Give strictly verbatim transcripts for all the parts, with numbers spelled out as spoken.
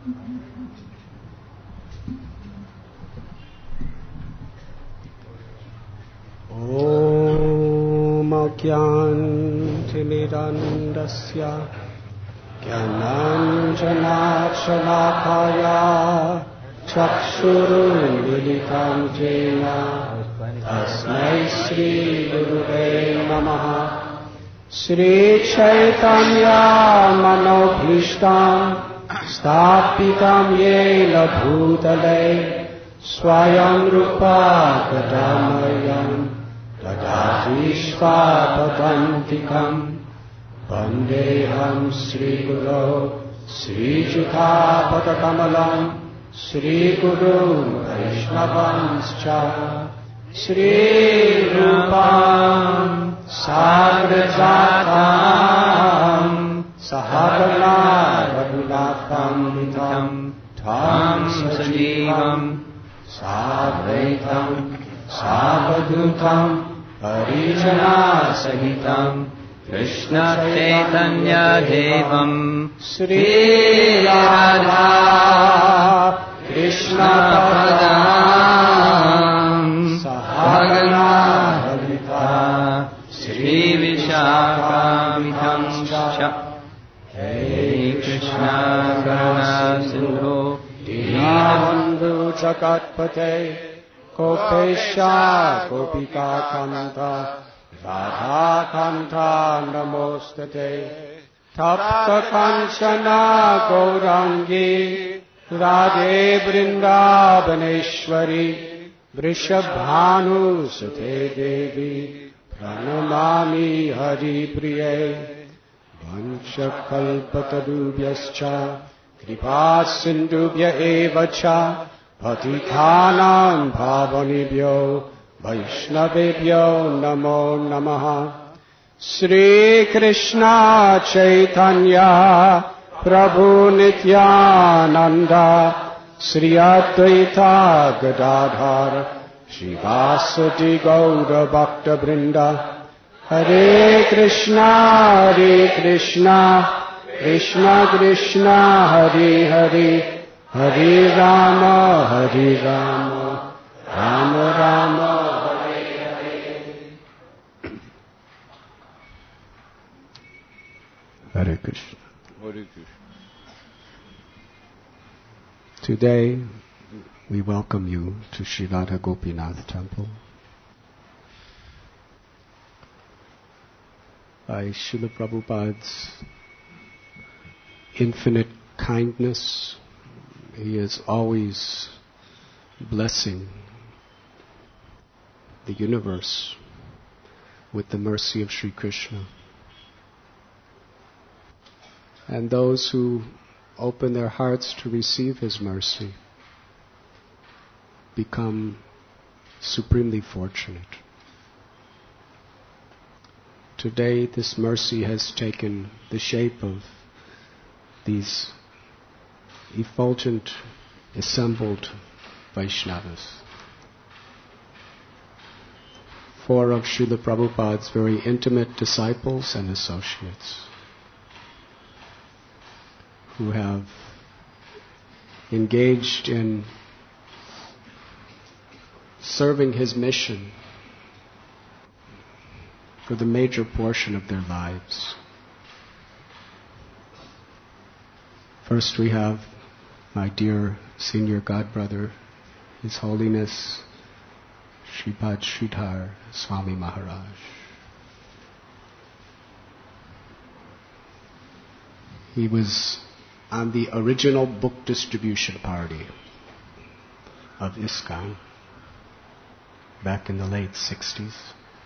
Om Ajnantimirandasya Jnananjanachalakaya Chakshurunmilitam Jena Tasmai Shri Gurave Namaha. Shri Chaitanya Manobhishtam Sthapitam Yena Bhutale Swayam Rupa Kadamayam Dadati Svapadantikam Vandeham Sri Guru Sri Jutapatakamalam Sri Guru Vaishnavanscha Sri Rupam Sagrajatam Sahagana Raghunatham Vitam Tham Sajivam Sadvaitam Savadutam Parijana Sahitam Krishna Chaitanya Devam Sri Radha Krishna Padam Sahagana Bhavita Sri Vishakamitam Cha Hey Krishna Karuna Sindhu Dinabandhu Jagatpate Kopesha Gopika Kanta Radha Kanta Namostate Tapta Kanchana Gaurangi Radhe Vrindavaneshwari Vrishabhanu Sute Devi Pranamami Hari Priye Vanchakalpatarubhyascha Kripa Sindhubhya Evacha Patithanam Bhavanibhyo Vaishnavibhyo Namo Namaha. Sri Krishna Chaitanya Prabhu Nityananda Sri Advaita Gadadhar Shivasati Gaura Bhakta Brinda Hare Krishna Hare Krishna Krishna Krishna Hare Hare Hare Rama Hare Rama Rama Rama Hare Hare. Hare Krishna. Hare Krishna. Today we welcome you to Sri Radha Gopinath Temple. By Srila Prabhupada's infinite kindness, he is always blessing the universe with the mercy of Sri Krishna. And those who open their hearts to receive his mercy become supremely fortunate. Today this mercy has taken the shape of these effulgent, assembled Vaishnavas. Four of Srila Prabhupada's very intimate disciples and associates who have engaged in serving his mission for the major portion of their lives. First we have my dear senior godbrother, His Holiness Sripad Sridhar Swami Maharaj. He was on the original book distribution party of ISKCON back in the late sixties.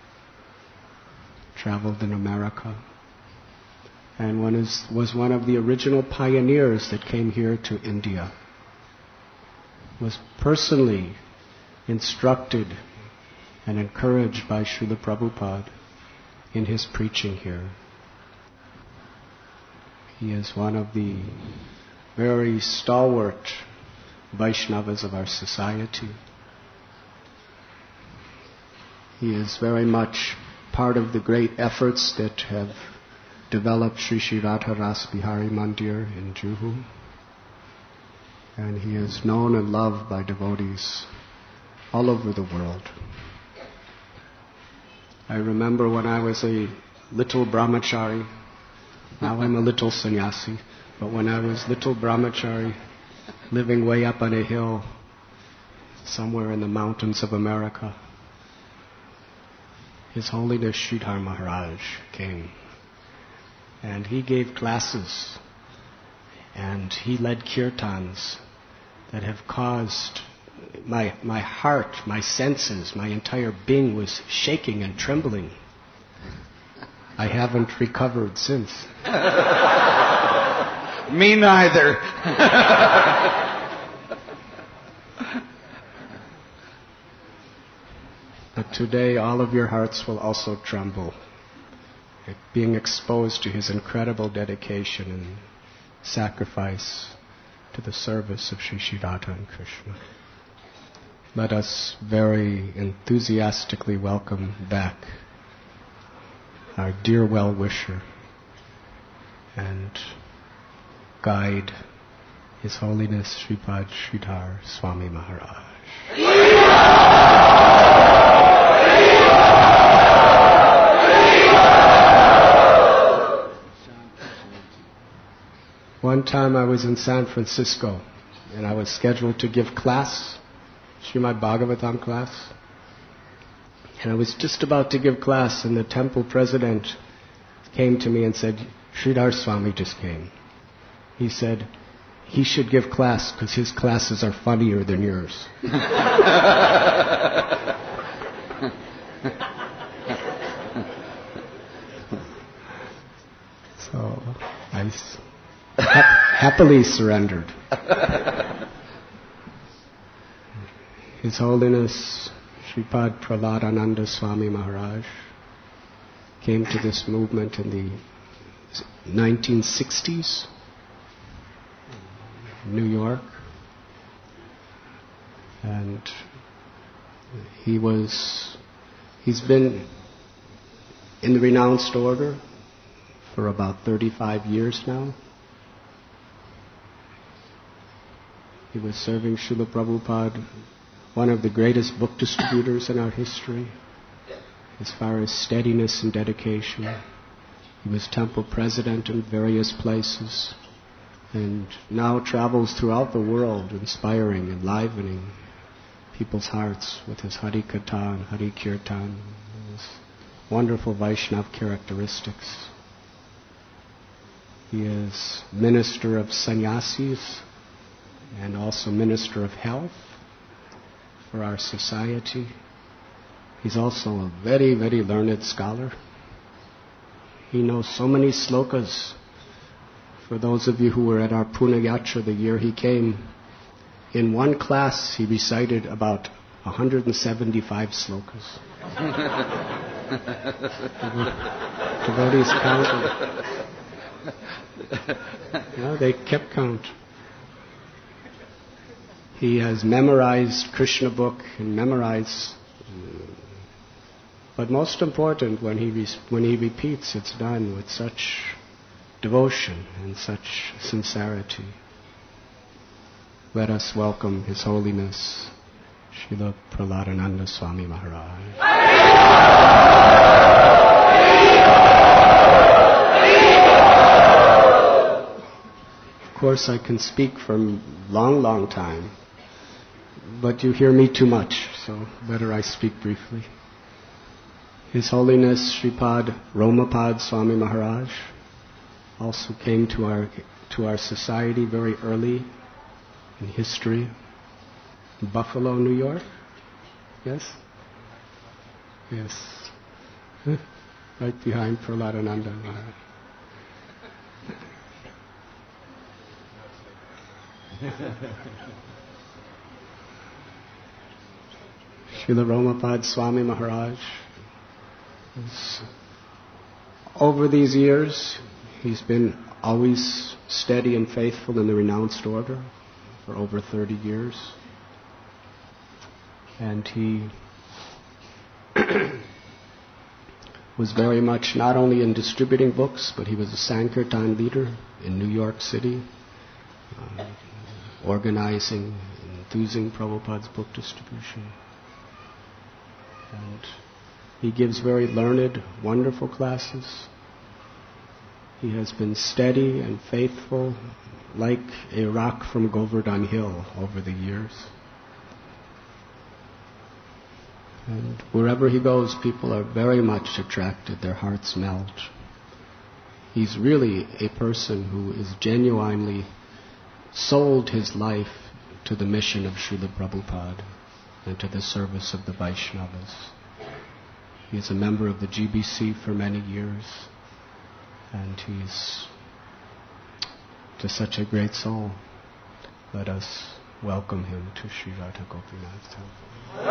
Traveled in America and one is, was one of the original pioneers that came here to India. Was personally instructed and encouraged by Srila Prabhupada in his preaching here. He is one of the very stalwart Vaishnavas of our society. He is very much part of the great efforts that have developed Sri Sri Radha Ras Bihari Mandir in Juhu. And he is known and loved by devotees all over the world. I remember when I was a little brahmachari, now I'm a little sannyasi, but when I was little brahmachari, living way up on a hill, somewhere in the mountains of America, His Holiness Sridhar Maharaj came. And he gave classes, and he led kirtans that have caused my my heart, my senses, my entire being was shaking and trembling. I haven't recovered since. Me neither. But today all of your hearts will also tremble at being exposed to his incredible dedication and sacrifice to the service of Sri Sri Radha and Krishna. Let us very enthusiastically welcome back our dear well-wisher and guide, His Holiness Sripad Sridhar Swami Maharaj. One time I was in San Francisco and I was scheduled to give class, Srimad Bhagavatam class. And I was just about to give class and the temple president came to me and said, Sridhar Swami just came. He said, he should give class because his classes are funnier than yours. So I s- ha- happily surrendered. His Holiness Sripad Praladananda Swami Maharaj came to this movement in the nineteen sixties in New York. And he was, he's been in the renounced order for about thirty-five years now. He was serving Srila Prabhupada, one of the greatest book distributors in our history, as far as steadiness and dedication. He was temple president in various places, and now travels throughout the world, inspiring, enlivening people's hearts with his Hari Katha and Hari Kirtan, his wonderful Vaishnav characteristics. He is minister of sannyasis and also minister of health for our society. He's also a very, very learned scholar. He knows so many slokas. For those of you who were at our Pune Yatra the year he came, in one class he recited about one hundred seventy-five slokas. Devotees counted. You know, they kept count. He has memorized Krishna book and memorized, but most important, when he re- when he repeats, it's done with such devotion and such sincerity. Let us welcome His Holiness Srila Praladananda Swami Maharaj. Of course, I can speak for a long, long time, but you hear me too much, so better I speak briefly. His Holiness Sripad Romapad Swami Maharaj also came to our to our society very early in history, in Buffalo, New York. Yes? Yes. Right behind Praladananda Maharaj. Srila Romapad Swami Maharaj, over these years, he's been always steady and faithful in the renounced order for over thirty years. And he was very much not only in distributing books, but he was a Sankirtan leader in New York City. Uh, organizing, enthusing Prabhupada's book distribution. And he gives very learned, wonderful classes. He has been steady and faithful, like a rock from Govardhan Hill over the years. And wherever he goes, people are very much attracted, their hearts melt. He's really a person who is genuinely sold his life to the mission of Srila Prabhupada and to the service of the Vaishnavas. He is a member of the G B C for many years, and he's just such a great soul. Let us welcome him to Sri Radha Gopinath Temple.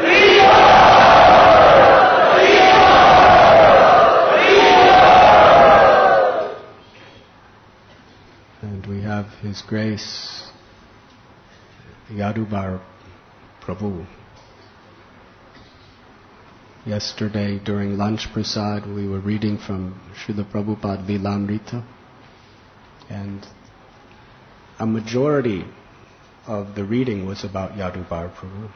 And we have His Grace Yadubar Prabhu. Yesterday during lunch prasad we were reading from Srila Prabhupada Lilamrita, and a majority of the reading was about Yadubar Prabhu.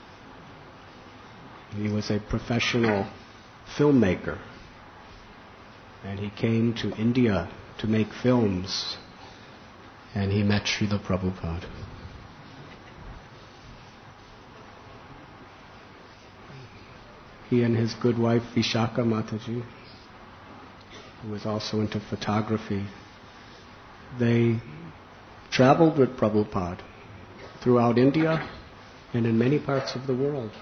He was a professional filmmaker, and he came to India to make films, and he met Srila Prabhupada. He and his good wife Vishaka Mataji, who was also into photography, they traveled with Prabhupada throughout India and in many parts of the world.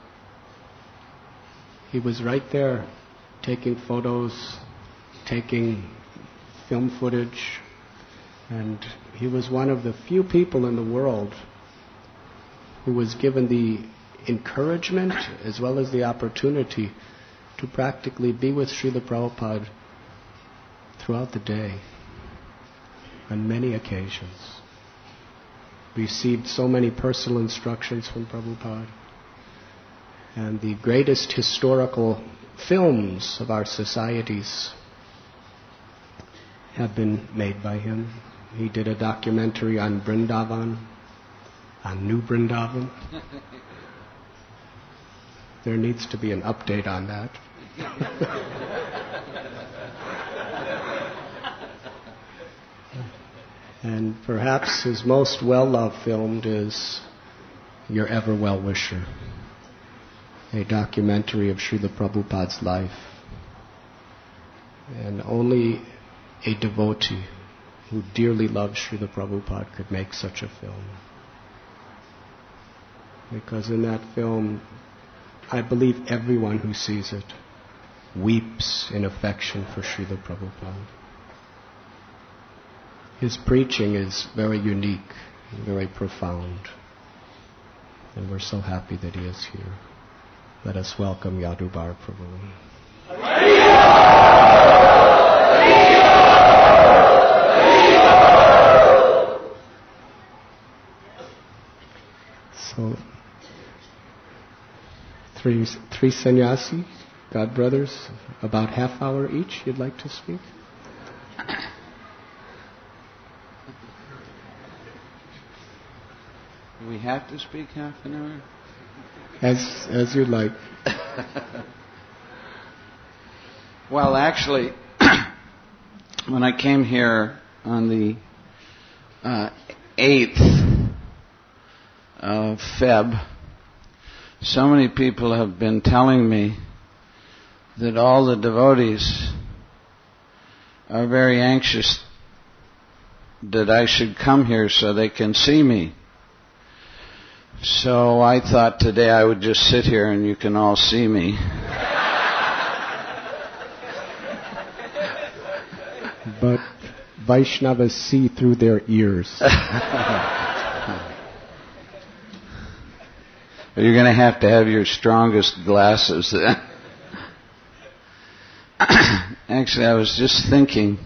He was right there taking photos, taking film footage, and he was one of the few people in the world who was given the encouragement as well as the opportunity to practically be with Srila Prabhupada throughout the day on many occasions. Received so many personal instructions from Prabhupada, and the greatest historical films of our societies have been made by him. He did a documentary on Vrindavan, on New Vrindavan. There needs to be an update on that. And perhaps his most well-loved film is Your Ever Well-Wisher, a documentary of Srila Prabhupada's life. And only a devotee who dearly loves Srila Prabhupada could make such a film. Because in that film, I believe everyone who sees it weeps in affection for Srila Prabhupada. His preaching is very unique, very profound, and we're so happy that he is here. Let us welcome Yadubar Prabhu. So, three, three sannyasi, God brothers, about half hour each, you'd like to speak? Do we have to speak half an hour? As as you'd like. Well, actually, when I came here on the uh, eighth of February, so many people have been telling me that all the devotees are very anxious that I should come here so they can see me. So I thought today I would just sit here and you can all see me. But Vaishnavas see through their ears. You're going to have to have your strongest glasses then. Actually, I was just thinking,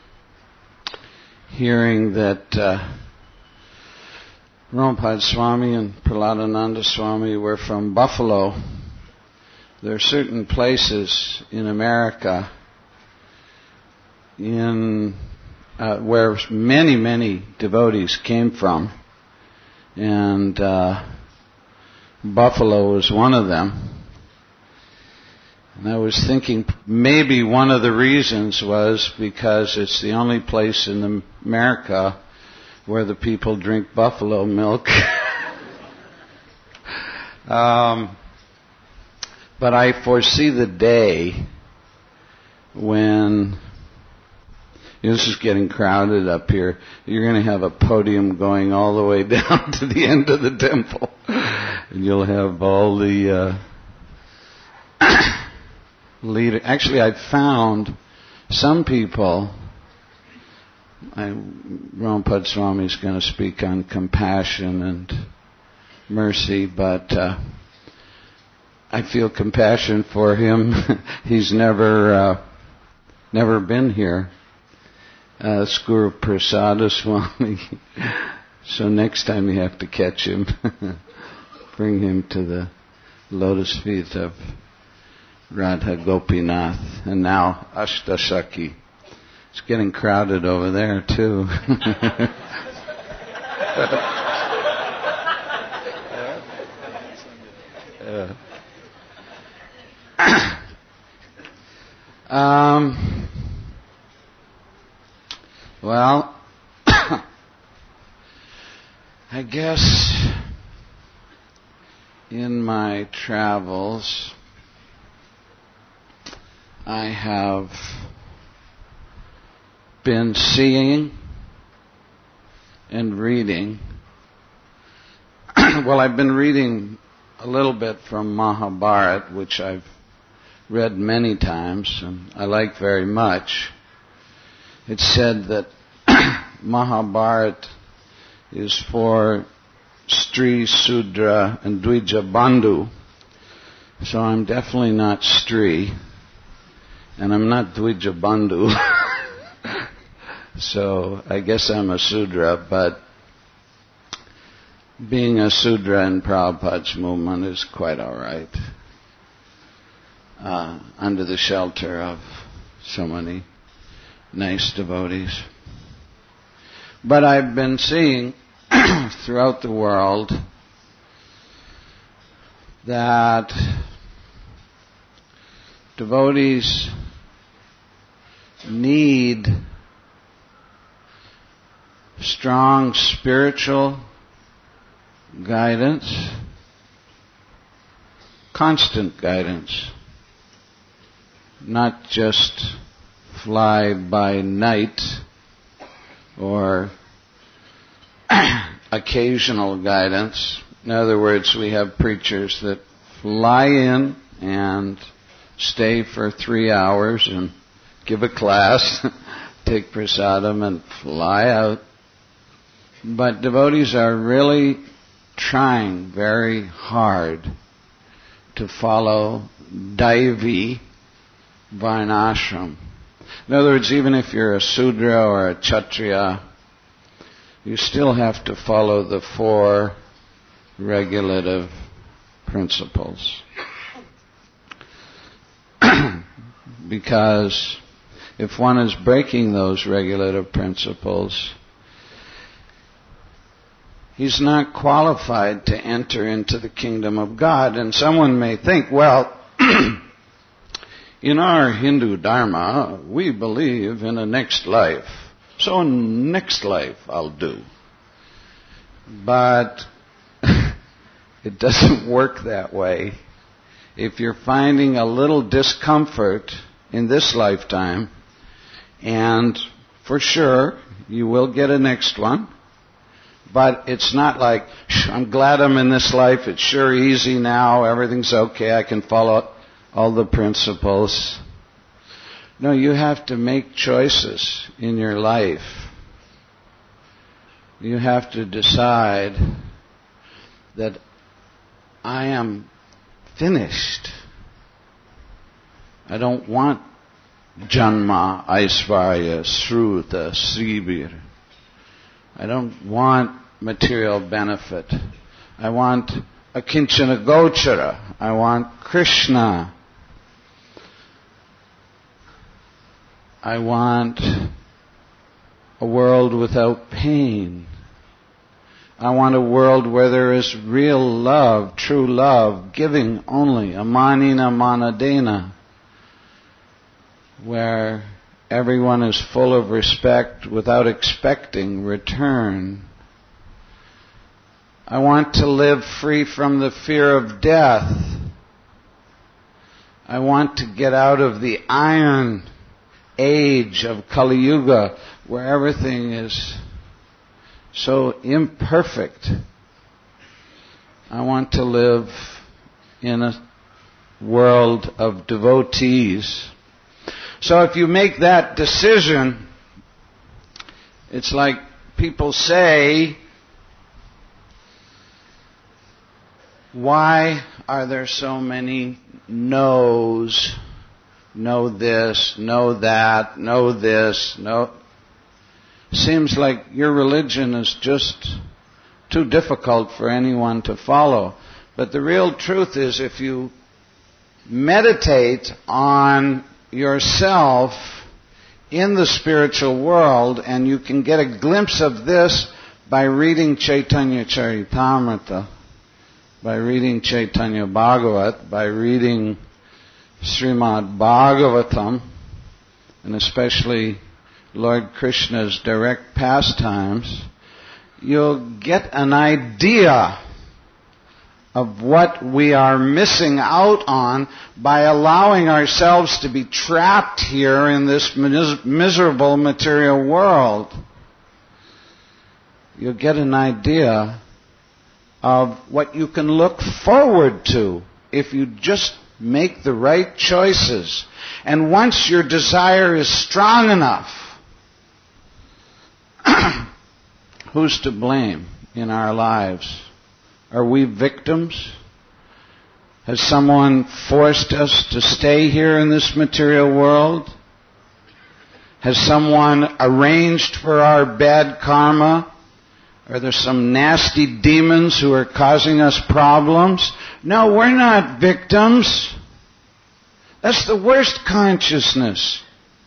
hearing that uh, Ramapad Swami and Prahladananda Swami were from Buffalo. There are certain places in America in uh, where many, many devotees came from. and uh, buffalo was one of them. And I was thinking maybe one of the reasons was because it's the only place in America where the people drink buffalo milk. um, but I foresee the day when, this is getting crowded up here, you're going to have a podium going all the way down to the end of the temple. And you'll have all the uh, leader. Actually, I found some people, I, Ramapad Swami is going to speak on compassion and mercy, but uh, I feel compassion for him. He's never uh, never been here. Uh, Guru Prasada Swami. So next time you have to catch him, bring him to the lotus feet of Radha Gopinath. And now Ashtashaki. It's getting crowded over there too. um, well, I guess in my travels I have been seeing and reading. Well, I've been reading a little bit from Mahabharata, which I've read many times and I like very much. It's said that Mahabharata is for Stri, Sudra, and Dvija Bandhu. So I'm definitely not Stri, and I'm not Dvija Bandhu. So I guess I'm a Sudra, but being a Sudra in Prabhupada's movement is quite all right, uh, under the shelter of so many nice devotees. But I've been seeing throughout the world that devotees need strong spiritual guidance, constant guidance, not just fly by night or occasional guidance. In other words, we have preachers that fly in and stay for three hours and give a class, take prasadam and fly out. But devotees are really trying very hard to follow Daivi Varnashram. In other words, even if you're a Sudra or a Kshatriya, you still have to follow the four regulative principles. Because if one is breaking those regulative principles, he's not qualified to enter into the kingdom of God. And someone may think, well, in our Hindu Dharma, we believe in a next life. So next life I'll do. But it doesn't work that way. If you're finding a little discomfort in this lifetime, and for sure you will get a next one, but it's not like, I'm glad I'm in this life, it's sure easy now, everything's okay, I can follow all the principles. No, you have to make choices in your life. You have to decide that I am finished. I don't want Janma, Aishvarya, Sruta, Srivir. I don't want material benefit. I want Akinchana Gochara. I want Krishna. I want a world without pain. I want a world where there is real love, true love, giving only, amanina manadena, where everyone is full of respect without expecting return. I want to live free from the fear of death. I want to get out of the iron age of Kali Yuga, where everything is so imperfect. I want to live in a world of devotees. So if you make that decision, it's like people say, why are there so many no's? No this, no that, no this, no... Seems like your religion is just too difficult for anyone to follow. But the real truth is, if you meditate on yourself in the spiritual world, and you can get a glimpse of this by reading Chaitanya Charitamrita, by reading Chaitanya Bhagavat, by reading Srimad Bhagavatam, and especially Lord Krishna's direct pastimes, you'll get an idea of what we are missing out on by allowing ourselves to be trapped here in this mis- miserable material world. You'll get an idea of what you can look forward to if you just make the right choices. And once your desire is strong enough, who's to blame in our lives? Are we victims? Has someone forced us to stay here in this material world? Has someone arranged for our bad karma? Are there some nasty demons who are causing us problems? No, we're not victims. That's the worst consciousness.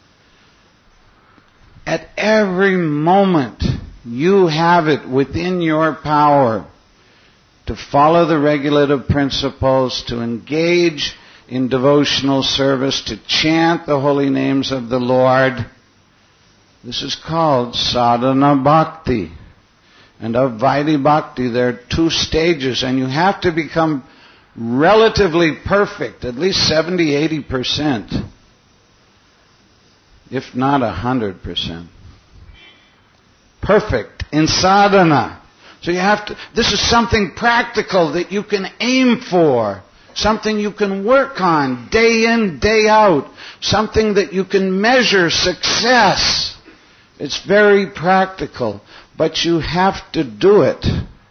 At every moment, you have it within your power to follow the regulative principles, to engage in devotional service, to chant the holy names of the Lord. This is called sadhana bhakti. And of Vaidhi Bhakti, there are two stages, and you have to become relatively perfect, at least seventy to eighty percent, if not one hundred percent. Perfect in sadhana. So you have to, this is something practical that you can aim for, something you can work on day in, day out, something that you can measure success. It's very practical. But you have to do it.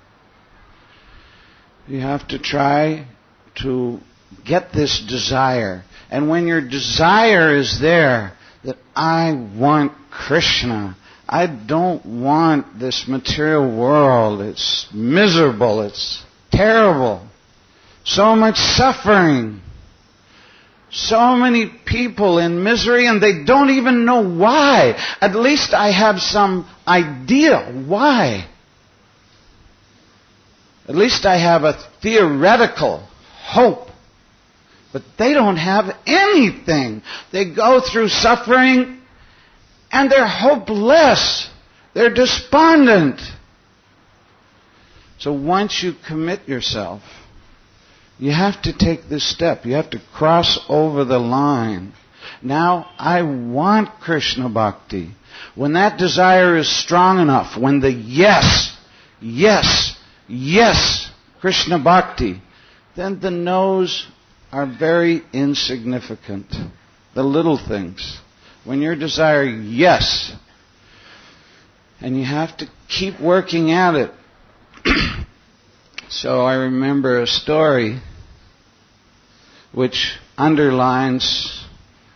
You have to try to get this desire. And when your desire is there, that I want Krishna, I don't want this material world, it's miserable, it's terrible, so much suffering, so many people in misery, and they don't even know why. At least I have some idea why. At least I have a theoretical hope. But they don't have anything. They go through suffering and they're hopeless. They're despondent. So once you commit yourself, you have to take this step. You have to cross over the line. Now, I want Krishna Bhakti. When that desire is strong enough, when the yes, yes, yes, Krishna Bhakti, then the no's are very insignificant. The little things. When your desire, yes, and you have to keep working at it. So I remember a story which underlines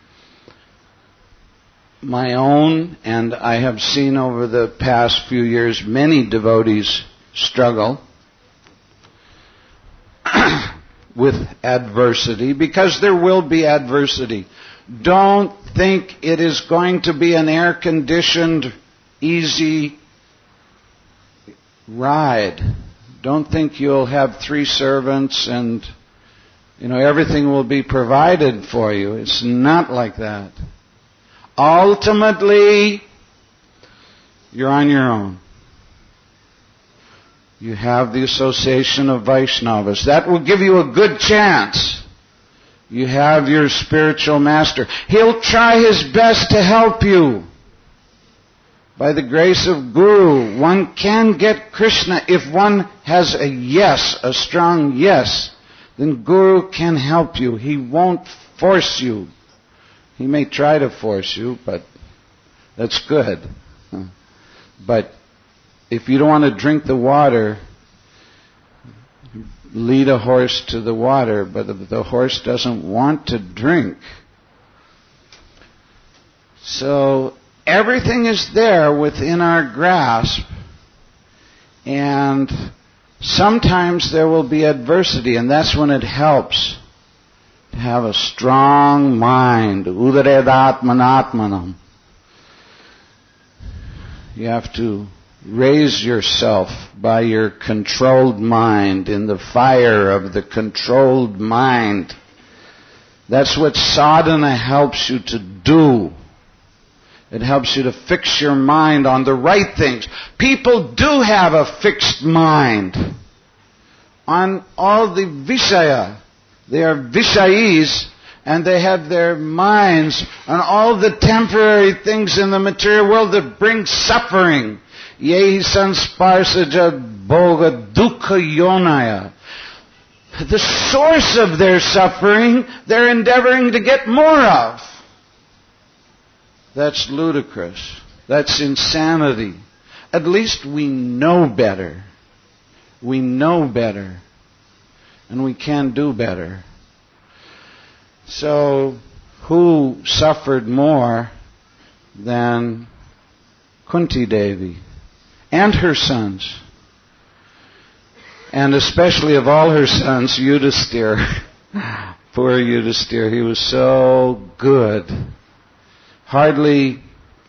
my own, and I have seen over the past few years many devotees struggle with adversity, because there will be adversity. Don't think it is going to be an air-conditioned, easy ride. Don't think you'll have three servants and, you know, everything will be provided for you. It's not like that. Ultimately, you're on your own. You have the association of Vaishnavas. That will give you a good chance. You have your spiritual master. He'll try his best to help you. By the grace of Guru, one can get Krishna. If one has a yes, a strong yes, then Guru can help you. He won't force you. He may try to force you, but that's good. But if you don't want to drink the water, lead a horse to the water, but if the horse doesn't want to drink. So everything is there within our grasp, and sometimes there will be adversity, and that's when it helps to have a strong mind. Udaredatmanatmanam. You have to raise yourself by your controlled mind, in the fire of the controlled mind. That's what sadhana helps you to do. It helps you to fix your mind on the right things. People do have a fixed mind on all the vishaya. They are vishayis, and they have their minds on all the temporary things in the material world that bring suffering. Yehi sansparsaja bhoga dukkha yonaya. The source of their suffering, they're endeavoring to get more of. That's ludicrous. That's insanity. At least we know better. We know better. And we can do better. So, who suffered more than Kunti Devi and her sons? And especially of all her sons, Yudhisthira. Poor Yudhisthira, he was so good. Hardly,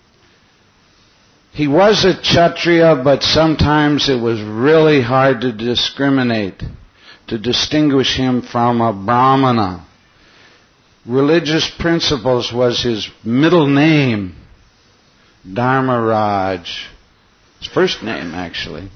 he was a Kshatriya, but sometimes it was really hard to discriminate, to distinguish him from a Brahmana. Religious principles was his middle name, Dharmaraj. His first name, actually.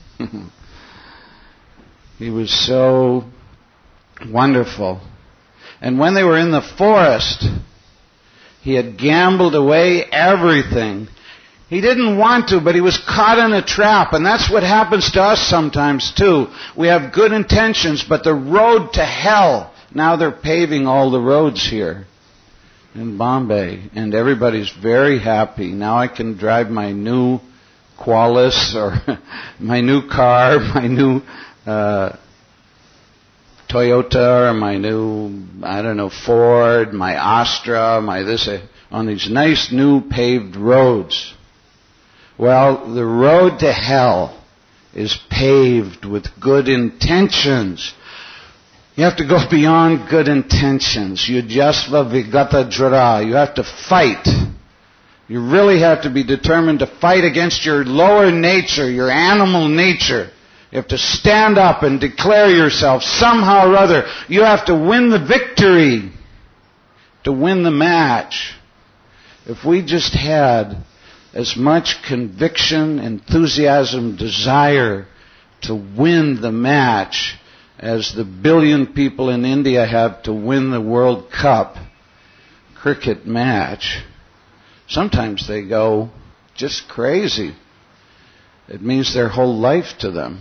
He was so wonderful. And when they were in the forest, he had gambled away everything. He didn't want to, but he was caught in a trap. And that's what happens to us sometimes too. We have good intentions, but the road to hell, now they're paving all the roads here in Bombay. And everybody's very happy. Now I can drive my new Qualis or my new car, my new uh, Toyota, or my new, I don't know, Ford, my Astra, my this, uh, on these nice new paved roads. Well, the road to hell is paved with good intentions. You have to go beyond good intentions. Yujasva vigata jara. You have to fight. You really have to be determined to fight against your lower nature, your animal nature. You have to stand up and declare yourself somehow or other. You have to win the victory, to win the match. If we just had as much conviction, enthusiasm, desire to win the match as the billion people in India have to win the World Cup cricket match, sometimes they go just crazy. It means their whole life to them.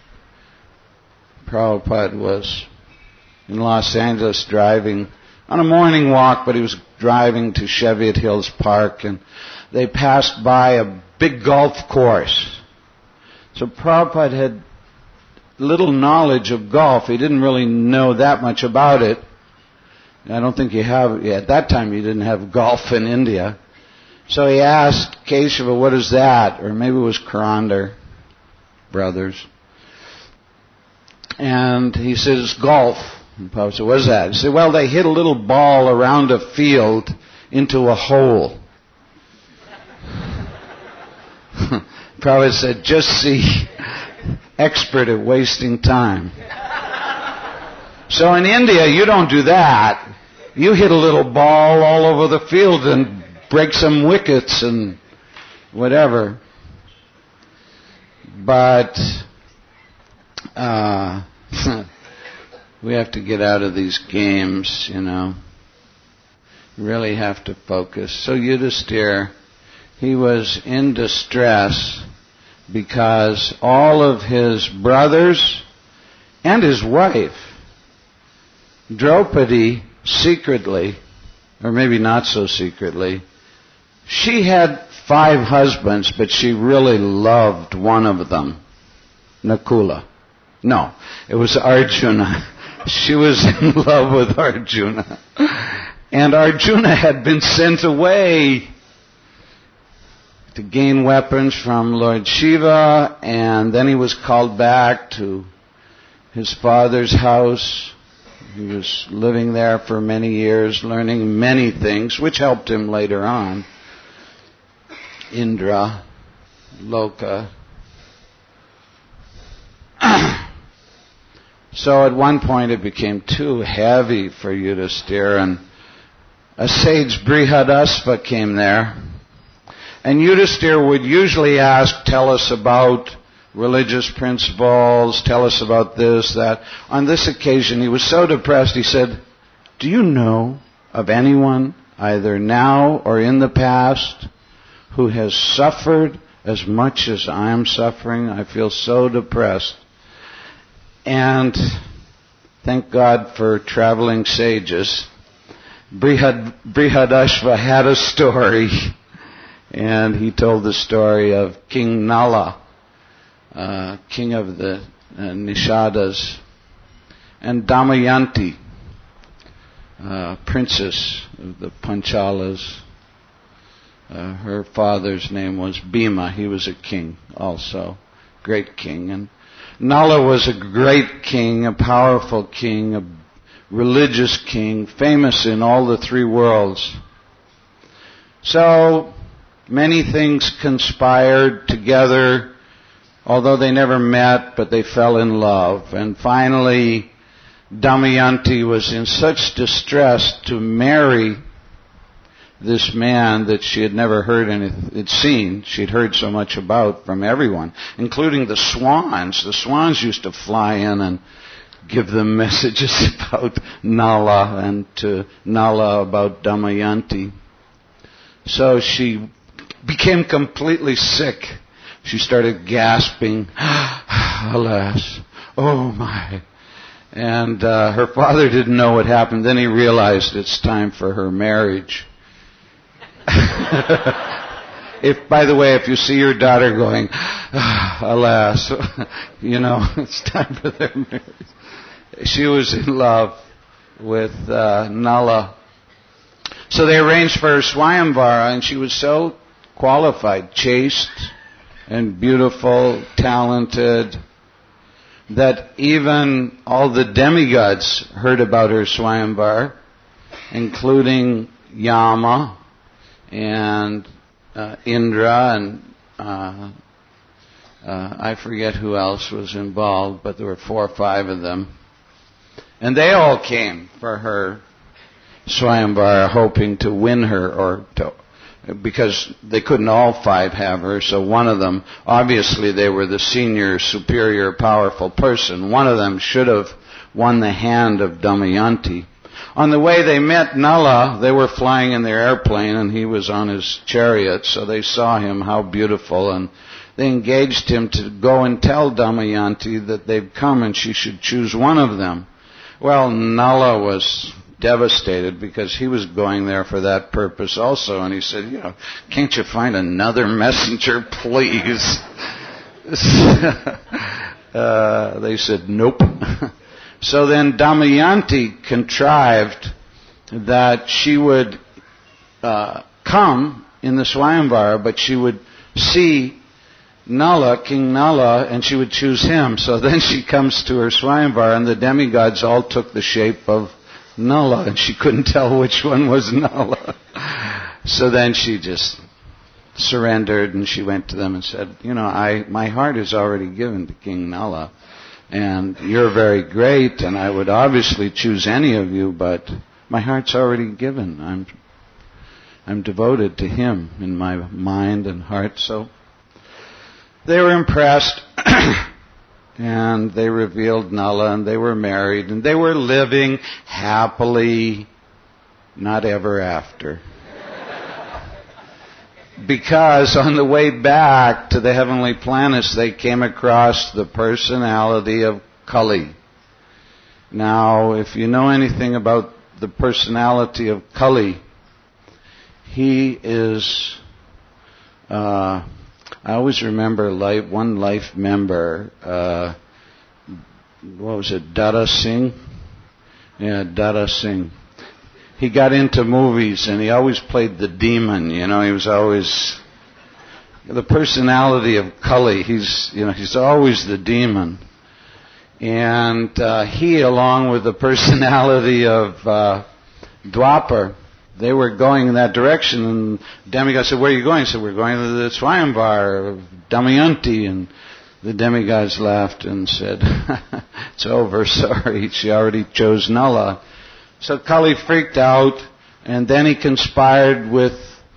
Prabhupada was in Los Angeles driving on a morning walk, but he was driving to Cheviot Hills Park, and they passed by a big golf course. So Prabhupada had little knowledge of golf. He didn't really know that much about it. I don't think you have, at that time you didn't have golf in India. So he asked Keshava, what is that? Or maybe it was Karandar brothers. And he said, it's golf. And Prabhupada said, what is that? He said, well, they hit a little ball around a field into a hole. Prabhupada said, just see, expert at wasting time. So in India, you don't do that. You hit a little ball all over the field and break some wickets and whatever. But uh, we have to get out of these games, you know. You really have to focus. So Yudhisthira, he was in distress because all of his brothers and his wife, Draupadi, secretly, or maybe not so secretly, she had five husbands, but she really loved one of them, Nakula. No, it was Arjuna. She was in love with Arjuna. And Arjuna had been sent away to gain weapons from Lord Shiva, and then he was called back to his father's house. He was living there for many years, learning many things, which helped him later on. Indra, Loka. So at one point it became too heavy for Yudhisthira, and a sage, Brihadasva, came there. And Yudhisthira would usually ask, tell us about religious principles, tell us about this, that. On this occasion, he was so depressed, he said, do you know of anyone, either now or in the past, who has suffered as much as I am suffering? I feel so depressed. And thank God for traveling sages. Brihad, Brihadashva had a story, and he told the story of King Nala, Uh, king of the uh, Nishadas, and Damayanti, uh, princess of the Panchalas. Uh, her father's name was Bhima. He was a king also, great king. And Nala was a great king, a powerful king, a religious king, famous in all the three worlds. So many things conspired together. Although they never met, but they fell in love. And finally, Damayanti was in such distress to marry this man that she had never heard anything, seen. She'd heard so much about from everyone, including the swans. The swans used to fly in and give them messages about Nala, and to Nala about Damayanti. So she became completely sick. She started gasping, alas, oh my. And uh, her father didn't know what happened. Then he realized it's time for her marriage. If, by the way, if you see your daughter going, alas, you know, it's time for their marriage. She was in love with uh, Nala. So they arranged for her Swayamvara, and she was so qualified, chaste, and beautiful, talented, that even all the demigods heard about her Swayamvar, including Yama and uh, Indra and uh, uh, I forget who else was involved, but there were four or five of them. And they all came for her Swayamvar, hoping to win her, or to because they couldn't all five have her, so one of them, obviously they were the senior, superior, powerful person. One of them should have won the hand of Damayanti. On the way they met Nala. They were flying in their airplane and he was on his chariot, so they saw him, how beautiful, and they engaged him to go and tell Damayanti that they've come and she should choose one of them. Well, Nala was devastated because he was going there for that purpose also, and he said, you know, can't you find another messenger, please? uh, they said, nope. So then Damayanti contrived that she would uh, come in the Swayamvara, but she would see Nala, King Nala, and she would choose him. So then she comes to her Swayamvara, and the demigods all took the shape of Nala, and she couldn't tell which one was Nala. So then she just surrendered, and she went to them and said, you know, I my heart is already given to King Nala, and you're very great, and I would obviously choose any of you, but my heart's already given. I'm I'm devoted to him in my mind and heart. So they were impressed, and they revealed Nala, and they were married, and they were living happily, not ever after. Because on the way back to the heavenly planets, they came across the personality of Kali. Now, if you know anything about the personality of Kali, he is, uh, I always remember life, one life member, uh, what was it, Dada Singh? Yeah, Dada Singh. He got into movies, and he always played the demon. You know, he was always the personality of Kali. He's, you know, he's always the demon. And uh, he, along with the personality of uh, Dwapar, they were going in that direction. And demigod said, "Where are you going?" He said, "We're going to the Swayamvar of Damayanti." And the demigods laughed and said, "It's over. Sorry, she already chose Nala." So Kali freaked out, and then he conspired with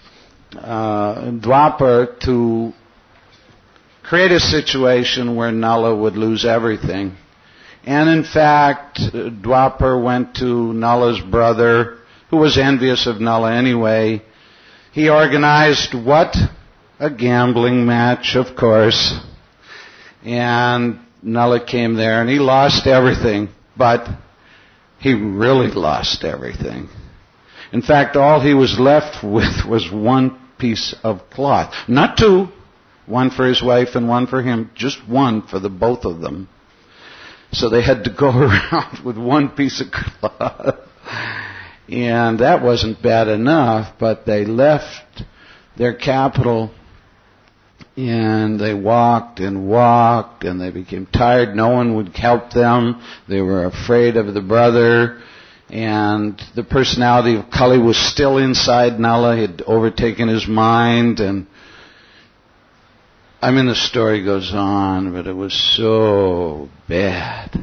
uh, Dwapar to create a situation where Nala would lose everything. And in fact, Dwapar went to Nala's brother, who was envious of Nala anyway. He organized what? A gambling match, of course. And Nala came there, and he lost everything, but he really lost everything. In fact, all he was left with was one piece of cloth. Not two. One for his wife and one for him. Just one for the both of them. So they had to go around with one piece of cloth. And that wasn't bad enough, but they left their capital, and they walked and walked, and they became tired. No one would help them. They were afraid of the brother. And the personality of Kali was still inside Nala. He had overtaken his mind. And I mean, the story goes on, but it was so bad.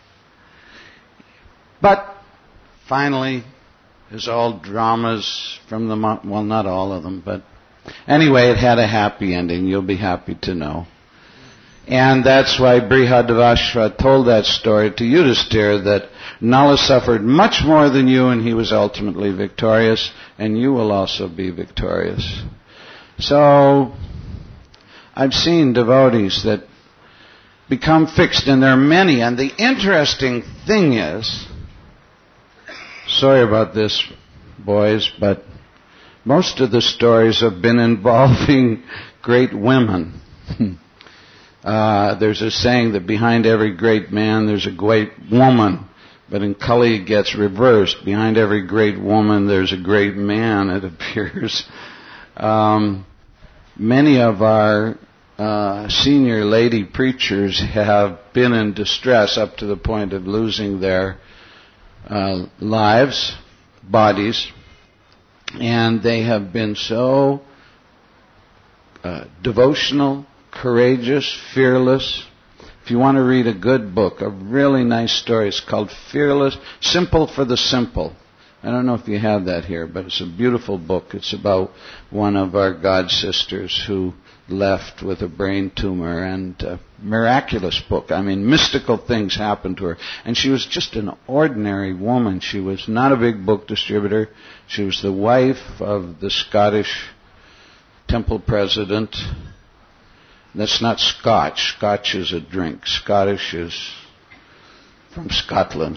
But finally, as all dramas from the... Well, not all of them, but... Anyway, it had a happy ending. You'll be happy to know. And that's why Brihadavashra told that story to Yudhisthira, that Nala suffered much more than you, and he was ultimately victorious, and you will also be victorious. So, I've seen devotees that become fixed, and there are many. And the interesting thing is, sorry about this, boys, but most of the stories have been involving great women. uh, there's a saying that behind every great man there's a great woman. But in Kali it gets reversed. Behind every great woman there's a great man, it appears. Um, many of our uh, senior lady preachers have been in distress up to the point of losing their uh, lives, bodies. And they have been so uh, devotional, courageous, fearless. If you want to read a good book, a really nice story, it's called Fearless, Simple for the Simple. I don't know if you have that here, but it's a beautiful book. It's about one of our God sisters who left with a brain tumor, and a miraculous book. I mean, mystical things happened to her. And she was just an ordinary woman. She was not a big book distributor. She was the wife of the Scottish temple president. That's not Scotch. Scotch is a drink. Scottish is from Scotland.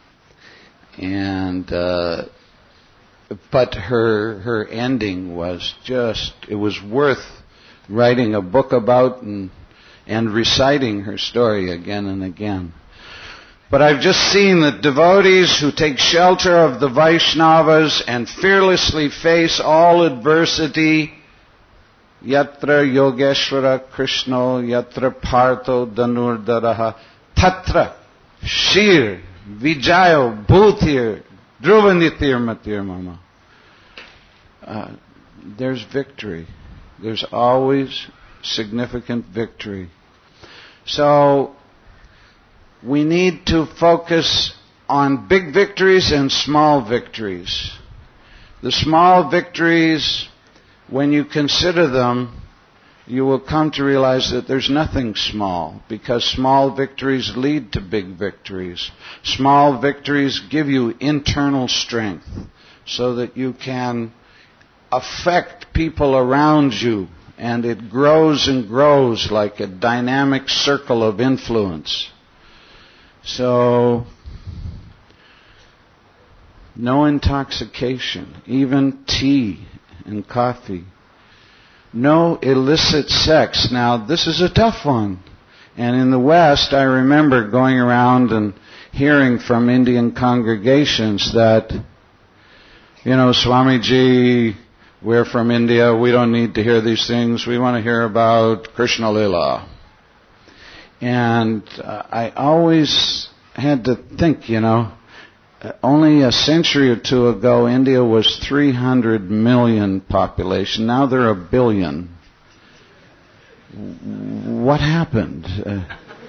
And, uh, but her, her ending was just, it was worth writing a book about and, and reciting her story again and again. But I've just seen that devotees who take shelter of the Vaishnavas and fearlessly face all adversity, yatra yogeshwara Krishno, yatra partho dhanurdaraha, tatra shir vijayo bhutir dhruvanitir matir mama. Uh, there's victory. There's always significant victory. So we need to focus on big victories and small victories. The small victories, when you consider them, you will come to realize that there's nothing small, because small victories lead to big victories. Small victories give you internal strength so that you can affect people around you, and it grows and grows like a dynamic circle of influence. So, no intoxication, even tea and coffee. No illicit sex. Now, this is a tough one. And in the West, I remember going around and hearing from Indian congregations that, you know, Swamiji, we're from India, we don't need to hear these things, we want to hear about Krishna Lila. And uh, I always had to think, you know, only a century or two ago, India was three hundred million population. Now they're a billion. What happened? Uh,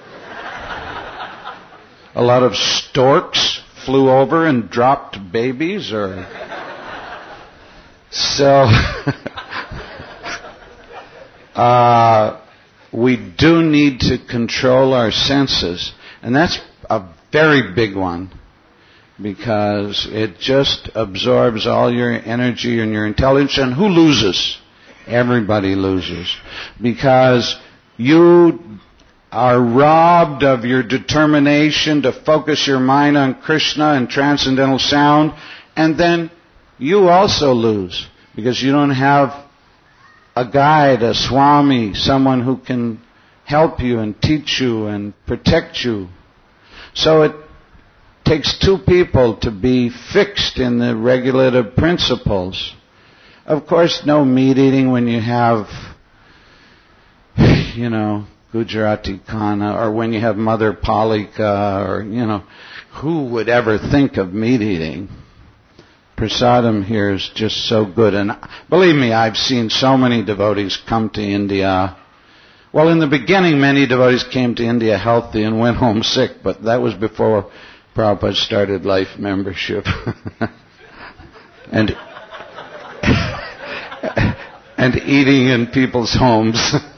a lot of storks flew over and dropped babies, or so. uh, we do need to control our senses, and that's a very big one, because it just absorbs all your energy and your intelligence. And who loses? Everybody loses. Because you are robbed of your determination to focus your mind on Krishna and transcendental sound, and then you also lose, because you don't have a guide, a Swami, someone who can help you and teach you and protect you. So it takes two people to be fixed in the regulative principles. Of course, no meat eating when you have, you know, Gujarati Khana, or when you have Mother Palika, or, you know, who would ever think of meat eating? Prasadam here is just so good. And believe me, I've seen so many devotees come to India. Well, in the beginning, many devotees came to India healthy and went home sick, but that was before Prabhupada started life membership. and and eating in people's homes.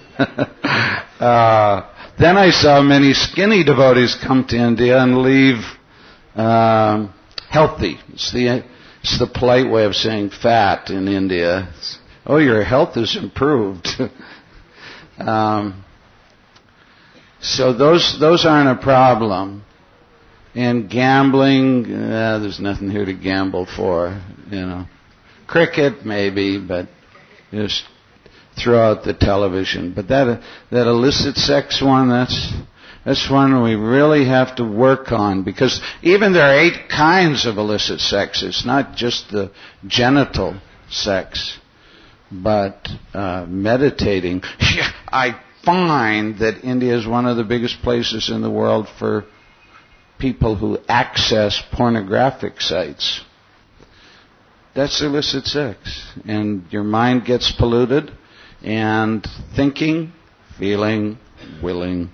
uh, then I saw many skinny devotees come to India and leave um, healthy. It's the, it's the polite way of saying fat in India. It's, oh, your health has improved. um, so those those aren't a problem. And gambling, uh, there's nothing here to gamble for, you know. Cricket, maybe, but just throw out the television. But that that illicit sex one, that's that's one we really have to work on, because even there are eight kinds of illicit sex. It's not just the genital sex, but uh, meditating. I find that India is one of the biggest places in the world for people who access pornographic sites. That's illicit sex. And your mind gets polluted, and thinking, feeling, willing.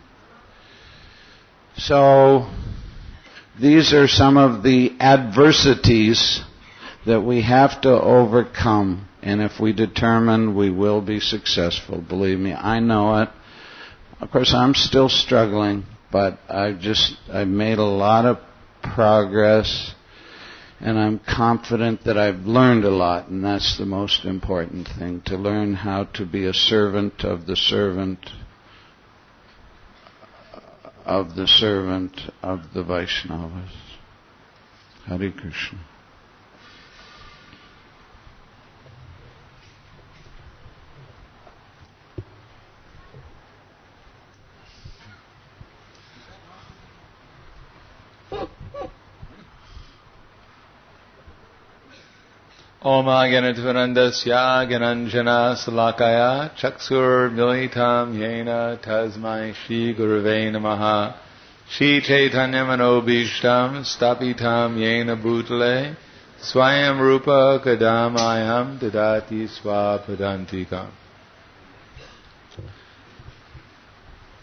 So, these are some of the adversities that we have to overcome. And if we determine, we will be successful. Believe me, I know it. Of course, I'm still struggling. But I've just, I've made a lot of progress, and I'm confident that I've learned a lot, and that's the most important thing, to learn how to be a servant of the servant of the servant of the Vaishnavas. Hare Krishna. Om Agyanatvarandasya Gyananjana Salakaya Chakshur Militam Yena Tasmai Shri Gurave Namaha Shri Chaitanya Manobishtam Stapitam Yena Bhutale Swayam Rupa Kadamayam Dadati Swapadantikam.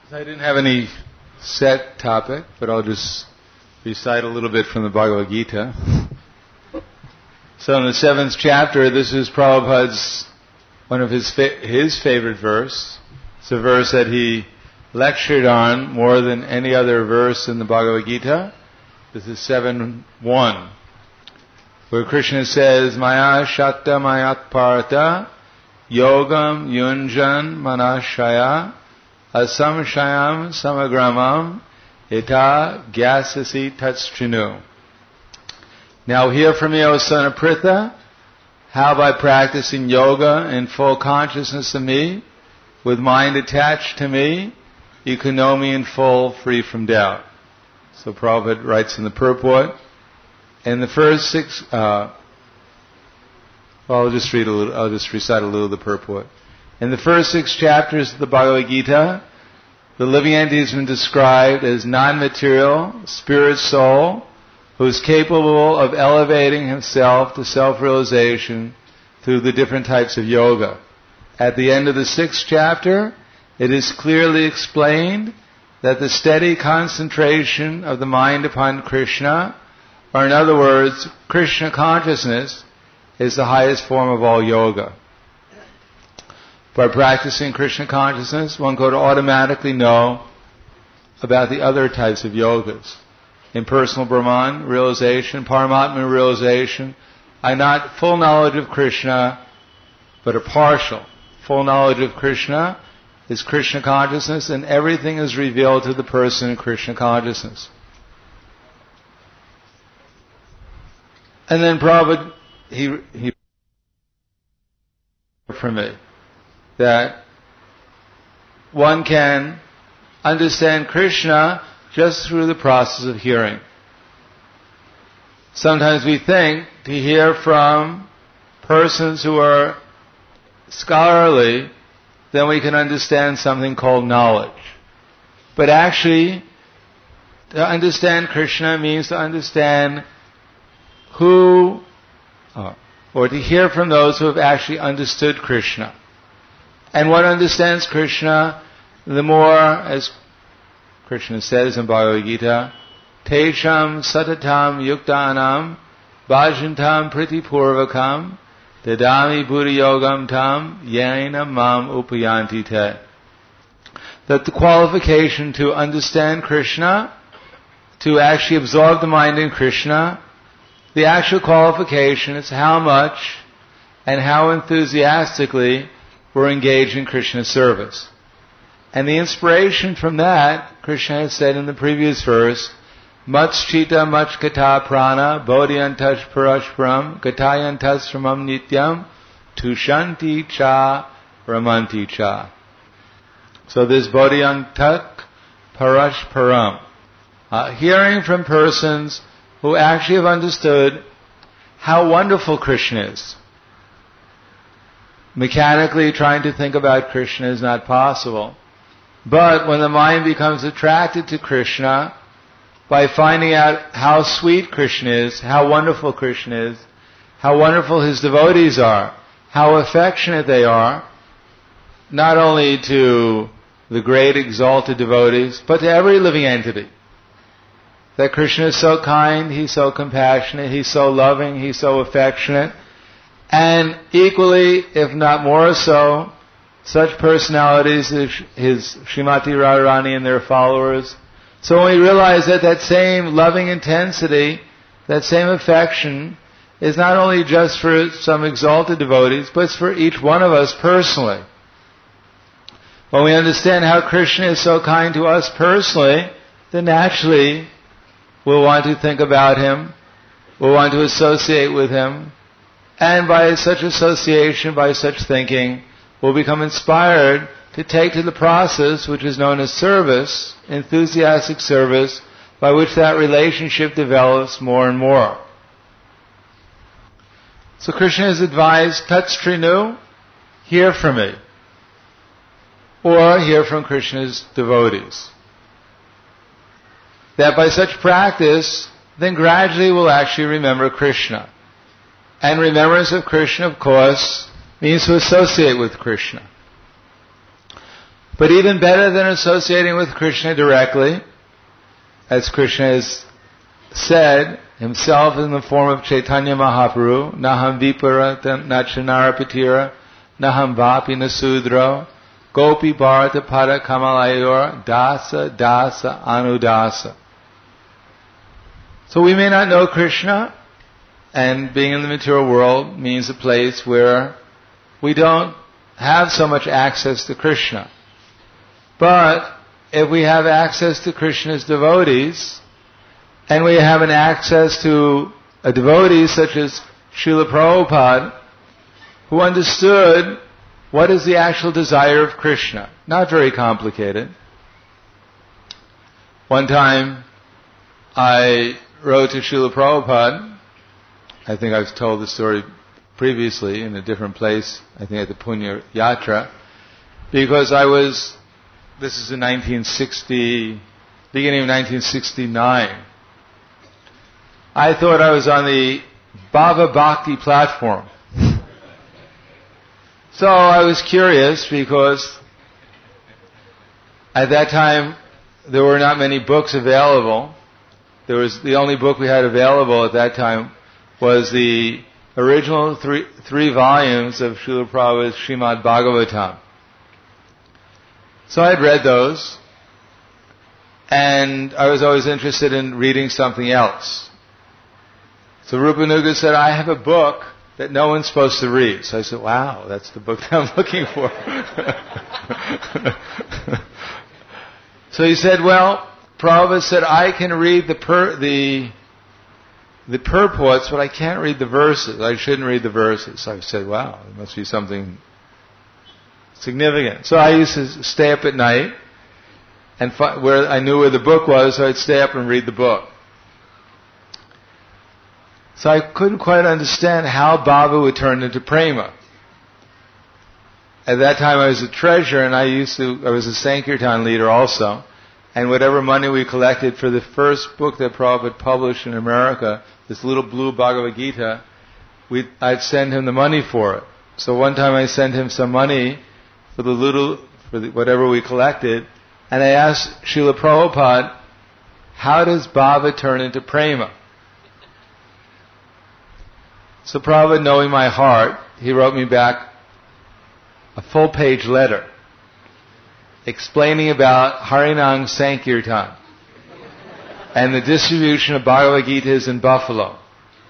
I didn't have any set topic, but I'll just recite a little bit from the Bhagavad Gita. So in the seventh chapter, this is Prabhupada's, one of his fa- his favorite verse. It's a verse that he lectured on more than any other verse in the Bhagavad Gita. This is seven one, where Krishna says, Maya Shakta Mayat Parata Yogam Yunjan Manashaya Asamshayam Samagramam Ita Gyasasi Tatstrinu. Now hear from me, O son of Pritha, how by practicing yoga in full consciousness of me, with mind attached to me, you can know me in full, free from doubt. So Prabhupada writes in the purport, in the first six, uh, well, I'll just read a little, I'll just recite a little of the purport. In the first six chapters of the Bhagavad Gita, the living entity has been described as non-material, spirit soul, who is capable of elevating himself to self-realization through the different types of yoga. At the end of the sixth chapter, it is clearly explained that the steady concentration of the mind upon Krishna, or in other words, Krishna consciousness, is the highest form of all yoga. By practicing Krishna consciousness, one could automatically know about the other types of yogas. Impersonal Brahman realization, Paramatma realization, are not full knowledge of Krishna, but a partial. Full knowledge of Krishna is Krishna consciousness, and everything is revealed to the person in Krishna consciousness. And then Prabhupada, he, he for me, that one can understand Krishna just through the process of hearing. Sometimes we think to hear from persons who are scholarly, then we can understand something called knowledge. But actually, to understand Krishna means to understand who, uh, or to hear from those who have actually understood Krishna. And one understands Krishna the more, as Krishna says in Bhagavad Gita, Tesham satatam yuktanam bhajantam pritipurvakam dadami buddhi yogam tam yena mam upayanti te. That the qualification to understand Krishna, to actually absorb the mind in Krishna, the actual qualification is how much and how enthusiastically we're engaged in Krishna's service. And the inspiration from that, Krishna has said in the previous verse, Matschita machkata prana bodhyantash parashparam gatayantas ramam nityam tushanti cha ramanti cha. So this bodhyantak parashparam. Uh, hearing from persons who actually have understood how wonderful Krishna is. Mechanically trying to think about Krishna is not possible. But when the mind becomes attracted to Krishna, by finding out how sweet Krishna is, how wonderful Krishna is, how wonderful his devotees are, how affectionate they are, not only to the great exalted devotees, but to every living entity. That Krishna is so kind, he's so compassionate, he's so loving, he's so affectionate, and equally, if not more so, such personalities as his Srimati Radharani and their followers. So when we realize that that same loving intensity, that same affection, is not only just for some exalted devotees, but it's for each one of us personally. When we understand how Krishna is so kind to us personally, then naturally we'll want to think about him, we'll want to associate with him, and by such association, by such thinking, we'll become inspired to take to the process which is known as service, enthusiastic service, by which that relationship develops more and more. So Krishna has advised, Tatstrinu, hear from me, or hear from Krishna's devotees. That by such practice, then gradually we'll actually remember Krishna. And remembrance of Krishna, of course, means to associate with Krishna. But even better than associating with Krishna directly, as Krishna has said himself in the form of Chaitanya Mahaprabhu, Naham Vipara Nachanara Patira, Naham Vapi Nasudro, Gopi Bharata Pada Kamalayora, Dasa Dasa Anudasa. So we may not know Krishna, and being in the material world means a place where we don't have so much access to Krishna. But if we have access to Krishna's devotees, and we have an access to a devotee such as Srila Prabhupada, who understood what is the actual desire of Krishna. Not very complicated. One time, I wrote to Srila Prabhupada. I think I've told the story previously in a different place, I think at the Punya Yatra, because I was, this is in nineteen sixty, beginning of nineteen sixty-nine. I thought I was on the Bhava Bhakti platform. So I was curious because at that time there were not many books available. There was, the only book we had available at that time was the original three, three volumes of Srila Prabhupada's Srimad Bhagavatam. So I had read those, and I was always interested in reading something else. So Rupanuga said, I have a book that no one's supposed to read. So I said, wow, that's the book that I'm looking for. So he said, well, Prabhupada said, I can read the per, the the purports, but I can't read the verses. I shouldn't read the verses. So I said, wow, there must be something significant. So I used to stay up at night, and fi- where I knew where the book was, so I'd stay up and read the book. So I couldn't quite understand how Bhava would turn into prema. At that time I was a treasurer, and I used to, I was a Sankirtan leader also, and whatever money we collected for the first book that Prabhupada published in America, this little blue Bhagavad Gita, we'd, I'd send him the money for it. So one time I sent him some money for the little, for the, whatever we collected, and I asked Srila Prabhupada, how does Bhava turn into prema? So Prabhupada, knowing my heart, he wrote me back a full page letter explaining about Harinam Sankirtan and the distribution of Bhagavad Gitas in Buffalo.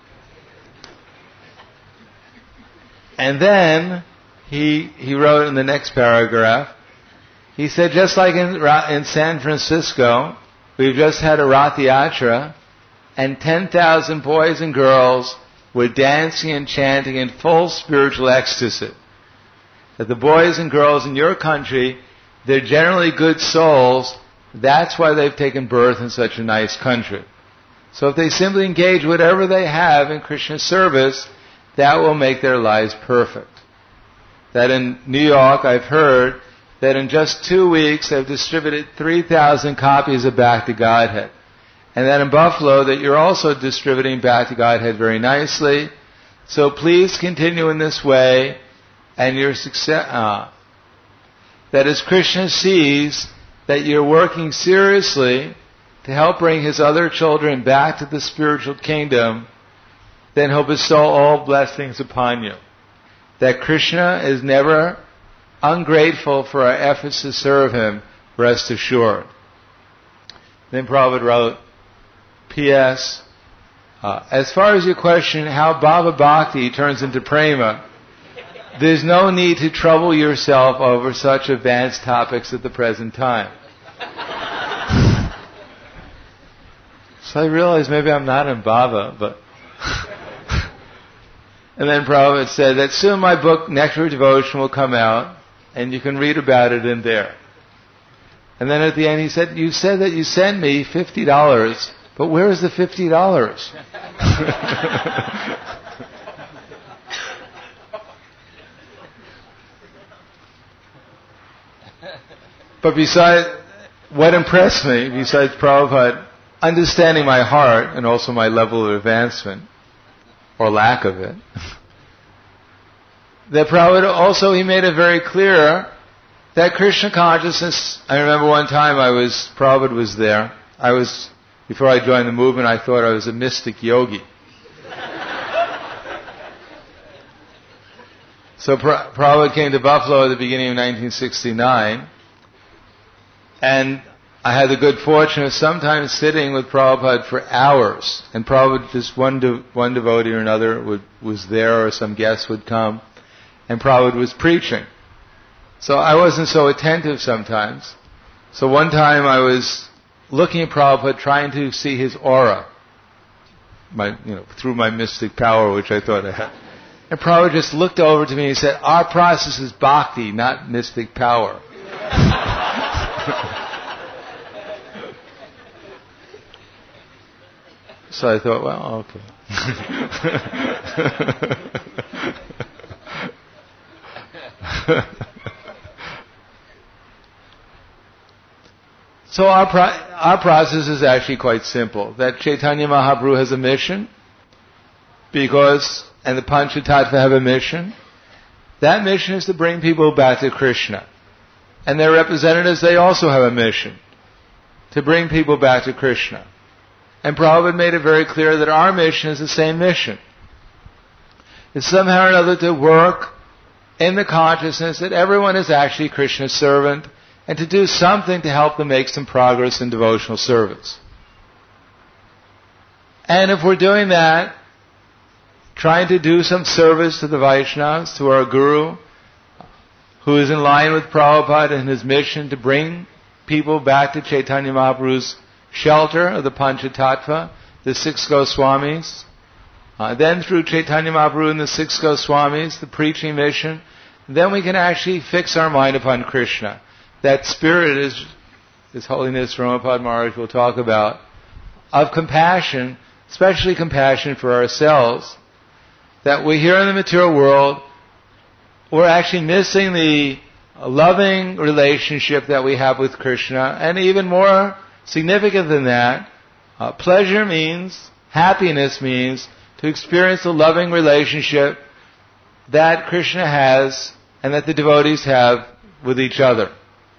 And then he he wrote in the next paragraph, he said, just like in, in San Francisco, we've just had a Rath Yatra, and ten thousand boys and girls were dancing and chanting in full spiritual ecstasy. That the boys and girls in your country, they're generally good souls. That's why they've taken birth in such a nice country. So if they simply engage whatever they have in Krishna service, that will make their lives perfect. That in New York, I've heard that in just two weeks they've distributed three thousand copies of Back to Godhead. And that in Buffalo, that you're also distributing Back to Godhead very nicely. So please continue in this way, and your success. Uh, that as Krishna sees that you're working seriously to help bring his other children back to the spiritual kingdom, then he'll bestow all blessings upon you. That Krishna is never ungrateful for our efforts to serve him, rest assured. Then Prabhupada wrote, P S Uh, as far as your question, how Bhava Bhakti turns into prema, there's no need to trouble yourself over such advanced topics at the present time. So I realized maybe I'm not in Bhava, but... And then Prabhupada said that soon my book, Nectar of Devotion, will come out, and you can read about it in there. And then at the end he said, you said that you sent me fifty dollars, but where is the fifty dollars? But besides, what impressed me, besides Prabhupada understanding my heart and also my level of advancement, or lack of it, that Prabhupada also, he made it very clear that Krishna consciousness, I remember one time I was, Prabhupada was there. I was, before I joined the movement, I thought I was a mystic yogi. So pra- Prabhupada came to Buffalo at the beginning of nineteen sixty-nine, and I had the good fortune of sometimes sitting with Prabhupada for hours, and Prabhupada, just one de- one devotee or another would, was there, or some guest would come, and Prabhupada was preaching. So I wasn't so attentive sometimes. So one time I was looking at Prabhupada, trying to see his aura, my, you know, through my mystic power, which I thought I had. And Prabhupada just looked over to me and said, "Our process is bhakti, not mystic power." So I thought, well, okay. So our pro- our process is actually quite simple. That Chaitanya Mahaprabhu has a mission, because, and the Panchatattva have a mission. That mission is to bring people back to Krishna. And their representatives, they also have a mission, to bring people back to Krishna. And Prabhupada made it very clear that our mission is the same mission. It's somehow or another to work in the consciousness that everyone is actually Krishna's servant, and to do something to help them make some progress in devotional service. And if we're doing that, trying to do some service to the Vaishnavas, to our Guru, who is in line with Prabhupada and his mission to bring people back to Chaitanya Mahaprabhu's shelter of the Panchatattva, the six Goswamis. Uh, then through Chaitanya Mahaprabhu and the six Goswamis, the preaching mission, then we can actually fix our mind upon Krishna. That spirit is, His Holiness Ramapada Maharaj will talk about, of compassion, especially compassion for ourselves, that we here in the material world, we're actually missing the loving relationship that we have with Krishna, and even more significant than that, uh, pleasure means, happiness means, to experience the loving relationship that Krishna has and that the devotees have with each other.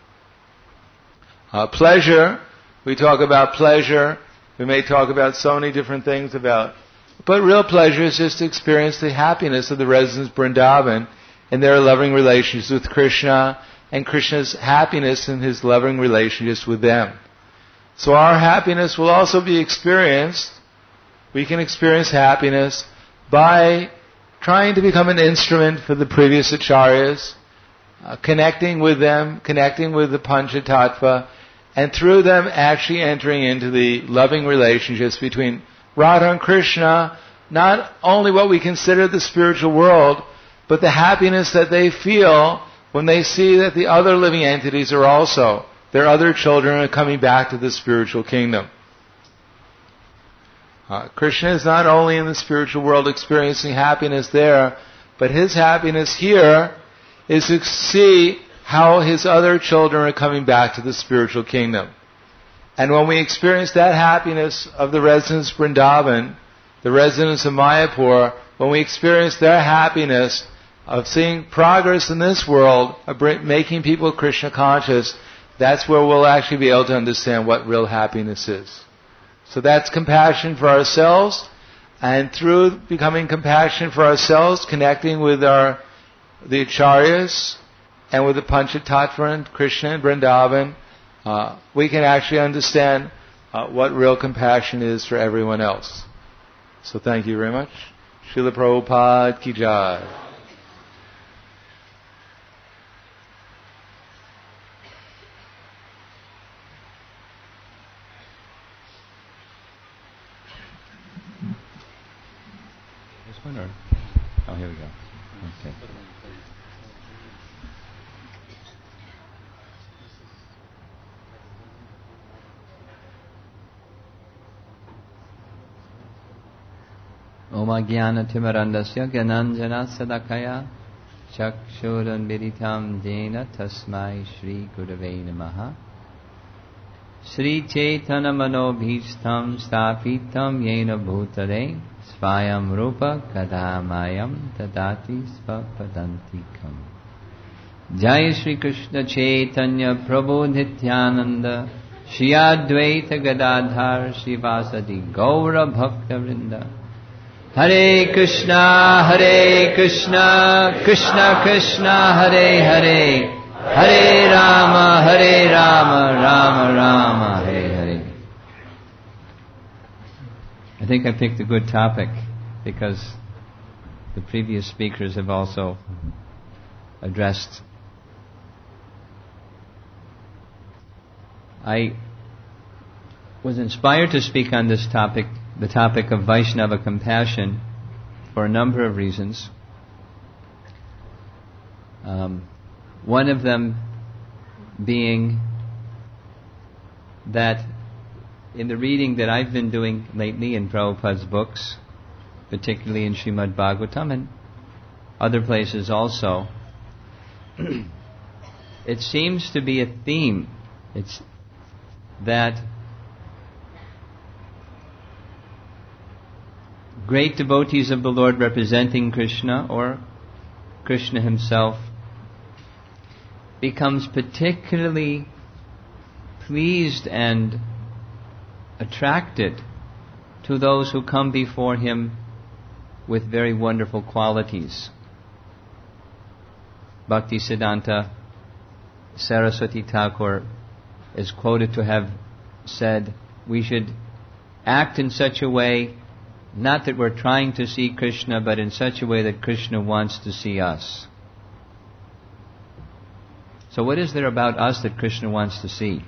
Uh, pleasure, we talk about pleasure, we may talk about so many different things about, but real pleasure is just to experience the happiness of the residents of Vrindavan in their loving relationships with Krishna, and Krishna's happiness in His loving relationships with them. So our happiness will also be experienced, we can experience happiness by trying to become an instrument for the previous acharyas, uh, connecting with them, connecting with the Panchatattva, and through them actually entering into the loving relationships between Radha and Krishna, not only what we consider the spiritual world, but the happiness that they feel when they see that the other living entities are also, their other children are coming back to the spiritual kingdom. Uh, Krishna is not only in the spiritual world experiencing happiness there, but His happiness here is to see how His other children are coming back to the spiritual kingdom. And when we experience that happiness of the residents of Vrindavan, the residents of Mayapur, when we experience their happiness of seeing progress in this world, of making people Krishna conscious, that's where we'll actually be able to understand what real happiness is. So that's compassion for ourselves, and through becoming compassionate for ourselves, connecting with our the acharyas and with the Panchatattva and Krishna and Vrindavan, uh, we can actually understand uh, what real compassion is for everyone else. So thank you very much. Srila Prabhupada Ki Jai. Or? Oh, here we go. Okay. Om Ajnana Timarandasya Gyananjana Sadakaya Chakshuran Viritam Jena Tasmai Shri Gurave Namaha Shri Chaitanya Manobhishtam Stapitam Yena Bhutare Svayam Rupa Kadamayam Tadati Svapadantikam Jai Shri Krishna Chaitanya Prabhu Nityananda Shri Advaita Gadadhar Srivasadi Gaura Bhakta Vrinda. Hare Krishna, Hare Krishna, Krishna Krishna, Hare Hare, Hare Rama, Hare Rama, Rama Rama, Hare Hare. I think I picked a good topic because the previous speakers have also addressed. I was inspired to speak on this topic, the topic of Vaishnava compassion, for a number of reasons. Um, one of them being that in the reading that I've been doing lately in Prabhupada's books, particularly in Srimad Bhagavatam and other places also, it seems to be a theme. It's that great devotees of the Lord representing Krishna or Krishna himself becomes particularly pleased and attracted to those who come before him with very wonderful qualities. Bhaktisiddhanta Saraswati Thakur is quoted to have said, we should act in such a way, not that we're trying to see Krishna, but in such a way that Krishna wants to see us. So what is there about us that Krishna wants to see?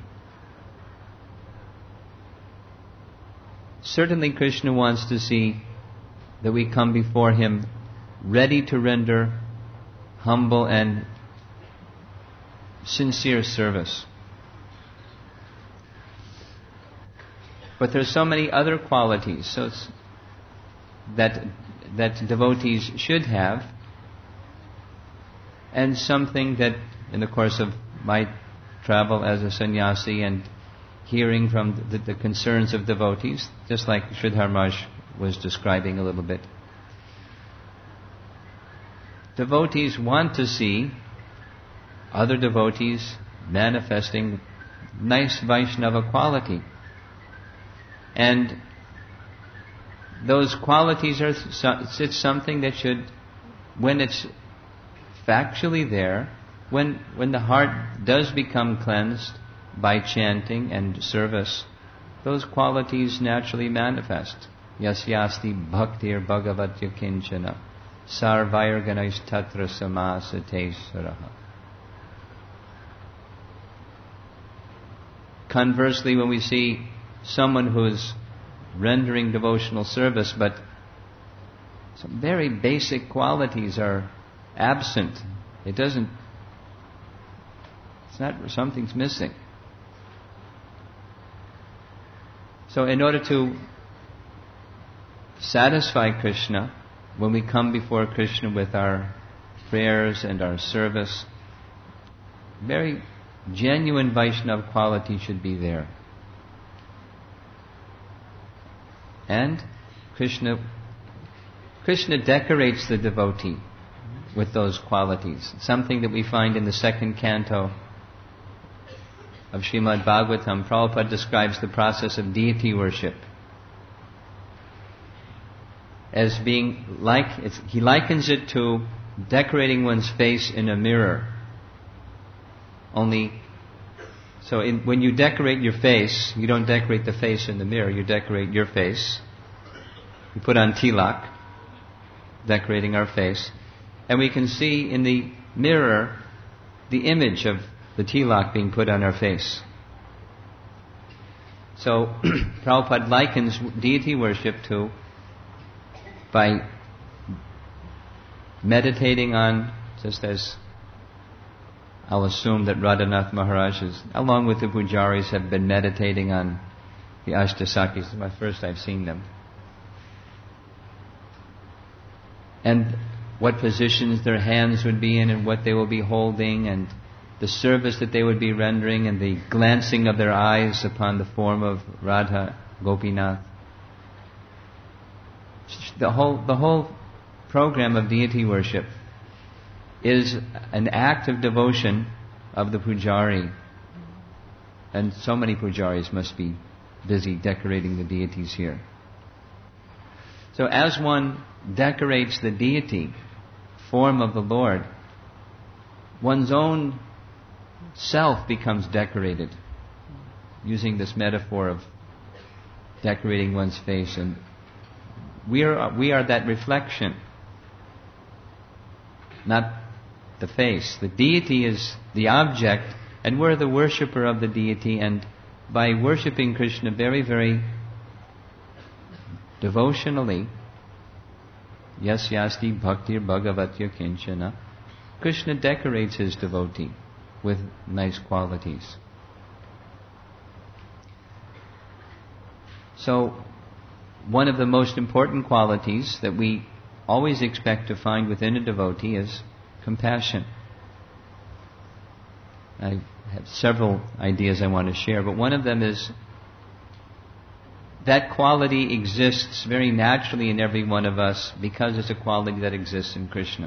Certainly Krishna wants to see that we come before him ready to render humble and sincere service. But there's so many other qualities so it's that that devotees should have, and something that in the course of my travel as a sannyasi and hearing from the, the concerns of devotees, just like Sridhar Maharaj was describing a little bit, devotees want to see other devotees manifesting nice Vaishnava quality. And those qualities are it's something that should, when it's factually there, when when the heart does become cleansed by chanting and service, those qualities naturally manifest. Yasyasti bhaktir bhagavatya kinchana sarvair ganaish tatra samasate saraha. Conversely, when we see someone who's rendering devotional service, but some very basic qualities are absent, it doesn't, it's not, something's missing. So in order to satisfy Krishna, when we come before Krishna with our prayers and our service, very genuine Vaishnava quality should be there. And Krishna, Krishna decorates the devotee with those qualities. Something that we find in the second canto of Srimad Bhagavatam. Prabhupada describes the process of deity worship as being like, it's, he likens it to decorating one's face in a mirror. Only, so in, when you decorate your face, you don't decorate the face in the mirror, you decorate your face. You put on tilak, decorating our face, and we can see in the mirror the image of the tilak being put on our face. So Prabhupada likens deity worship to, by meditating on, just as I'll assume that Radhanath Maharaj is, along with the pujaris, have been meditating on the Ashtasakis. This is my first I've seen them. And what positions their hands would be in and what they will be holding and the service that they would be rendering and the glancing of their eyes upon the form of Radha Gopinath. The whole, the whole program of deity worship is an act of devotion of the pujari. And so many pujaris must be busy decorating the deities here. So as one decorates the deity, form of the Lord, one's own self becomes decorated, using this metaphor of decorating one's face. And we are, we are that reflection, not the face. The deity is the object, and we're the worshipper of the deity. And by worshipping Krishna very, very devotionally, yes yasti bhaktir bhagavatya kinchana, Krishna decorates his devotee with nice qualities. So, one of the most important qualities that we always expect to find within a devotee is compassion. I have several ideas I want to share, but one of them is that quality exists very naturally in every one of us because it's a quality that exists in Krishna.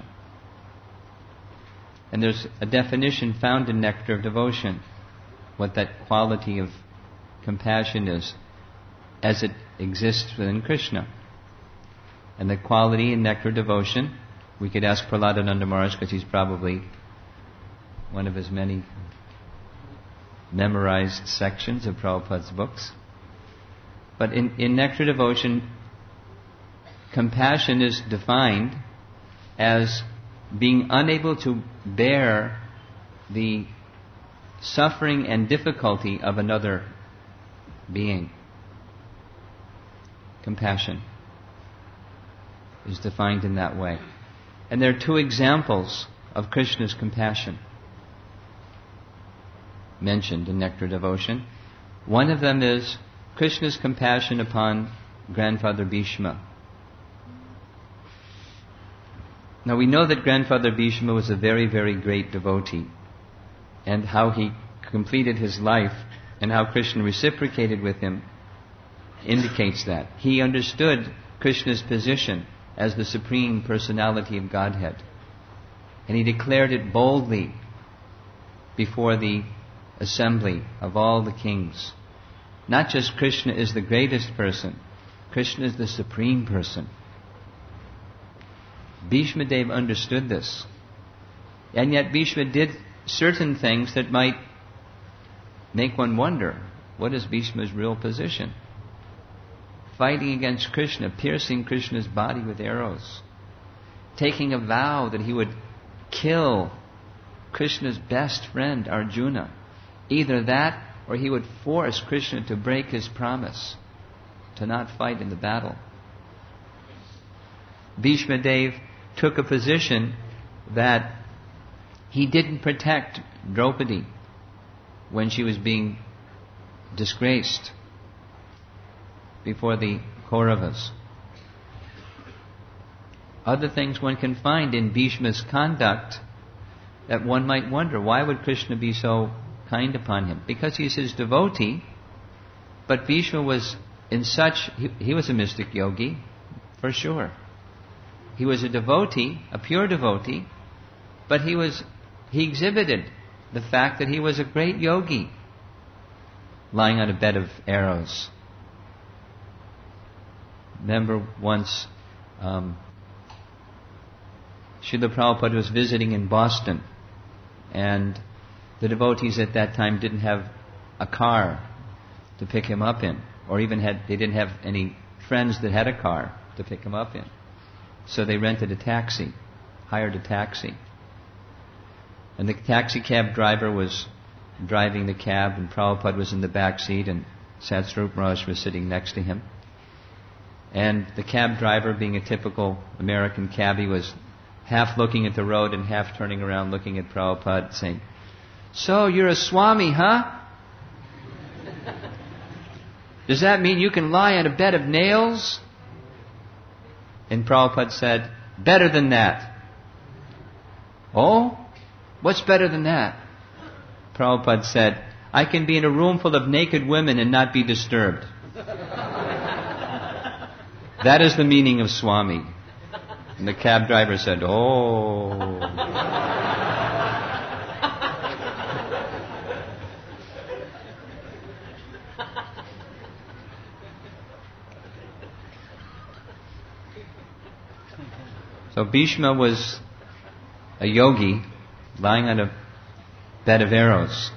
And there's a definition found in Nectar of Devotion, what that quality of compassion is, as it exists within Krishna. And the quality in Nectar of Devotion, we could ask Prahladananda Maharaj, because he's probably one of his many memorized sections of Prabhupada's books. But in, in Nectar of Devotion, compassion is defined as being unable to bear the suffering and difficulty of another being. Compassion is defined in that way. And there are two examples of Krishna's compassion mentioned in Nectar Devotion. One of them is Krishna's compassion upon Grandfather Bhishma. Now we know that Grandfather Bhishma was a very, very great devotee, and how he completed his life and how Krishna reciprocated with him indicates that. He understood Krishna's position as the Supreme Personality of Godhead, and he declared it boldly before the assembly of all the kings. Not just Krishna is the greatest person, Krishna is the Supreme Person. Bhishma Dev understood this. And yet Bhishma did certain things that might make one wonder, what is Bhishma's real position? Fighting against Krishna, piercing Krishna's body with arrows, taking a vow that he would kill Krishna's best friend Arjuna. Either that or he would force Krishna to break his promise to not fight in the battle. Bhishma Dev took a position that he didn't protect Draupadi when she was being disgraced before the Kauravas. Other things one can find in Bhishma's conduct that one might wonder, why would Krishna be so kind upon him? Because he's his devotee, but Bhishma was in such, he, he was a mystic yogi, for sure. He was a devotee, a pure devotee, but he was, he exhibited the fact that he was a great yogi, lying on a bed of arrows. Remember once, um, Srila Prabhupada was visiting in Boston, and the devotees at that time didn't have a car to pick him up in, or even had, they didn't have any friends that had a car to pick him up in. So they rented a taxi, hired a taxi. And the taxi cab driver was driving the cab, and Prabhupada was in the back seat, and Satsvarup Maharaj was sitting next to him. And the cab driver, being a typical American cabbie, was half looking at the road and half turning around looking at Prabhupada, saying, "So, you're a Swami, huh? Does that mean you can lie on a bed of nails?" And Prabhupada said, "Better than that." "Oh? What's better than that?" Prabhupada said, "I can be in a room full of naked women and not be disturbed." That is the meaning of Swami. And the cab driver said, "Oh." So Bhishma was a yogi lying on a bed of arrows.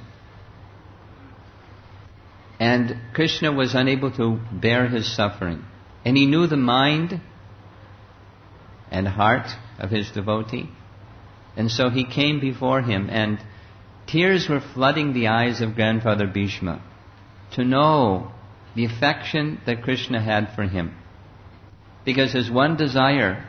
And Krishna was unable to bear his suffering. And he knew the mind and heart of his devotee. And so he came before him, and tears were flooding the eyes of Grandfather Bhishma to know the affection that Krishna had for him. Because his one desire,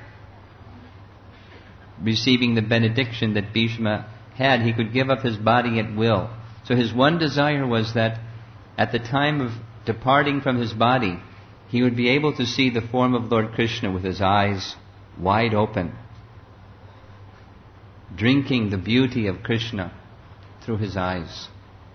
receiving the benediction that Bhishma had, he could give up his body at will. So his one desire was that at the time of departing from his body, he would be able to see the form of Lord Krishna with his eyes wide open, drinking the beauty of Krishna through his eyes.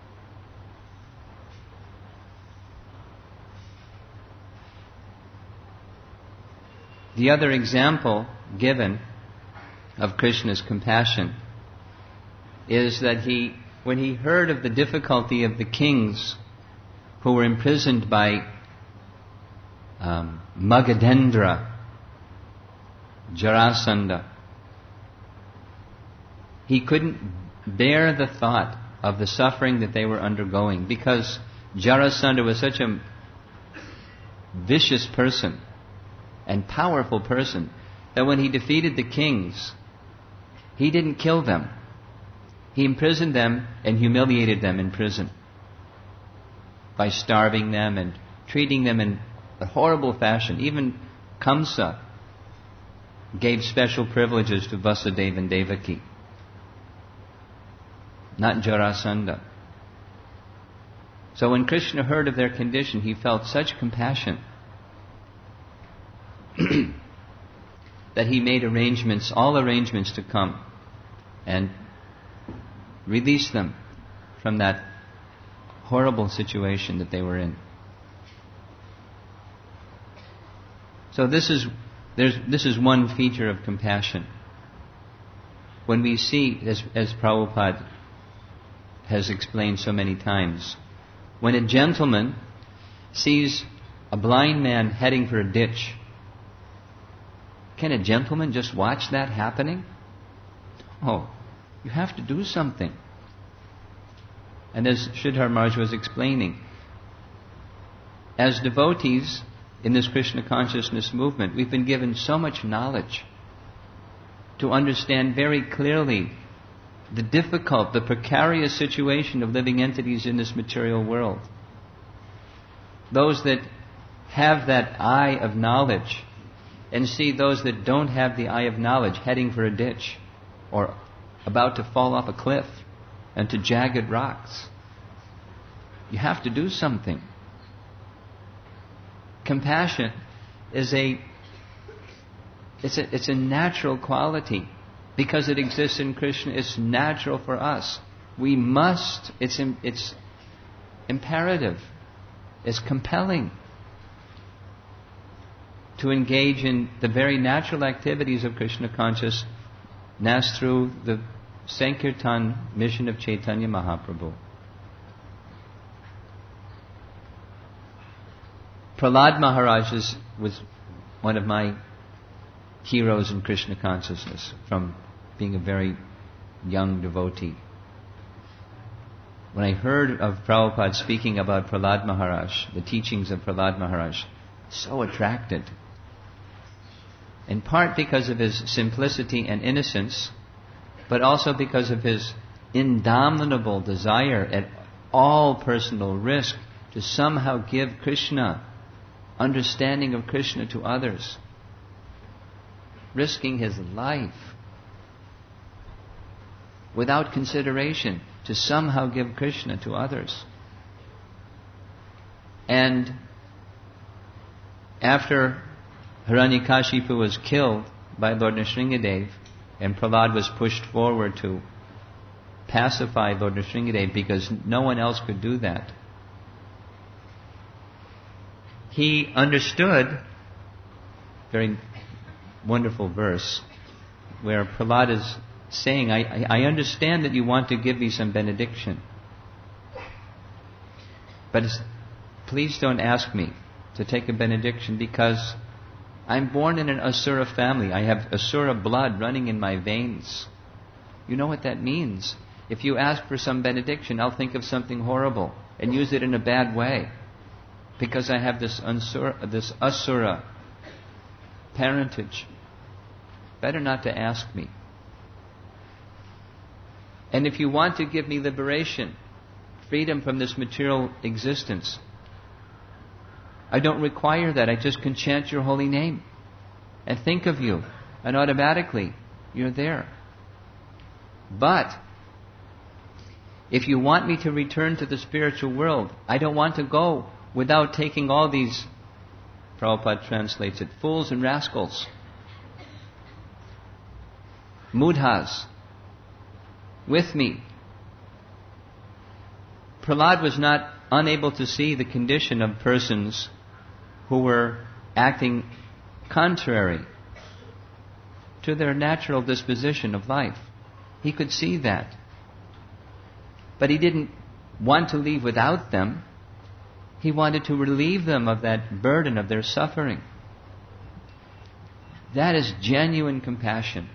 The other example given of Krishna's compassion is that he, when he heard of the difficulty of the kings who were imprisoned by um, Magadendra, Jarasandha, he couldn't bear the thought of the suffering that they were undergoing, because Jarasandha was such a vicious person and powerful person that when he defeated the kings, he didn't kill them. He imprisoned them and humiliated them in prison by starving them and treating them in a horrible fashion. Even Kamsa gave special privileges to Vasudeva and Devaki, not Jarasandha. So when Krishna heard of their condition, he felt such compassion that he made arrangements, all arrangements to come and release them from that horrible situation that they were in. So this is there's this is one feature of compassion. When we see, as, as Prabhupada has explained so many times, when a gentleman sees a blind man heading for a ditch, can a gentleman just watch that happening? Oh, you have to do something. And as Sridhar Maharaj was explaining, as devotees in this Krishna consciousness movement, we've been given so much knowledge to understand very clearly the difficult, the precarious situation of living entities in this material world. Those that have that eye of knowledge and see those that don't have the eye of knowledge heading for a ditch or about to fall off a cliff and to jagged rocks. You have to do something. Compassion is a it's a it's a natural quality because it exists in Krishna. It's natural for us. We must. It's it's imperative. It's compelling to engage in the very natural activities of Krishna consciousness through the Sankirtan mission of Chaitanya Mahaprabhu. Prahlad Maharaj is, was one of my heroes in Krishna consciousness from being a very young devotee. When I heard of Prabhupada speaking about Prahlad Maharaj, the teachings of Prahlad Maharaj, so attracted. In part because of his simplicity and innocence, but also because of his indomitable desire at all personal risk to somehow give Krishna, understanding of Krishna to others. Risking his life without consideration to somehow give Krishna to others. And after Hiranyakashipu was killed by Lord Nrsingadev, and Prahlad was pushed forward to pacify Lord Nrsingadev because no one else could do that, he understood, very wonderful verse, where Prahlad is saying, I, I understand that you want to give me some benediction, but please don't ask me to take a benediction because I'm born in an Asura family. I have Asura blood running in my veins. You know what that means. If you ask for some benediction, I'll think of something horrible and use it in a bad way. Because I have this Asura, this Asura parentage. Better not to ask me. And if you want to give me liberation, freedom from this material existence, I don't require that. I just can chant your holy name and think of you, and automatically you're there. But if you want me to return to the spiritual world, I don't want to go without taking all these, Prabhupada translates it, fools and rascals, mudhas, with me. Prahlad was not unable to see the condition of persons who were acting contrary to their natural disposition of life. He could see that. But he didn't want to leave without them. He wanted to relieve them of that burden of their suffering. That is genuine compassion.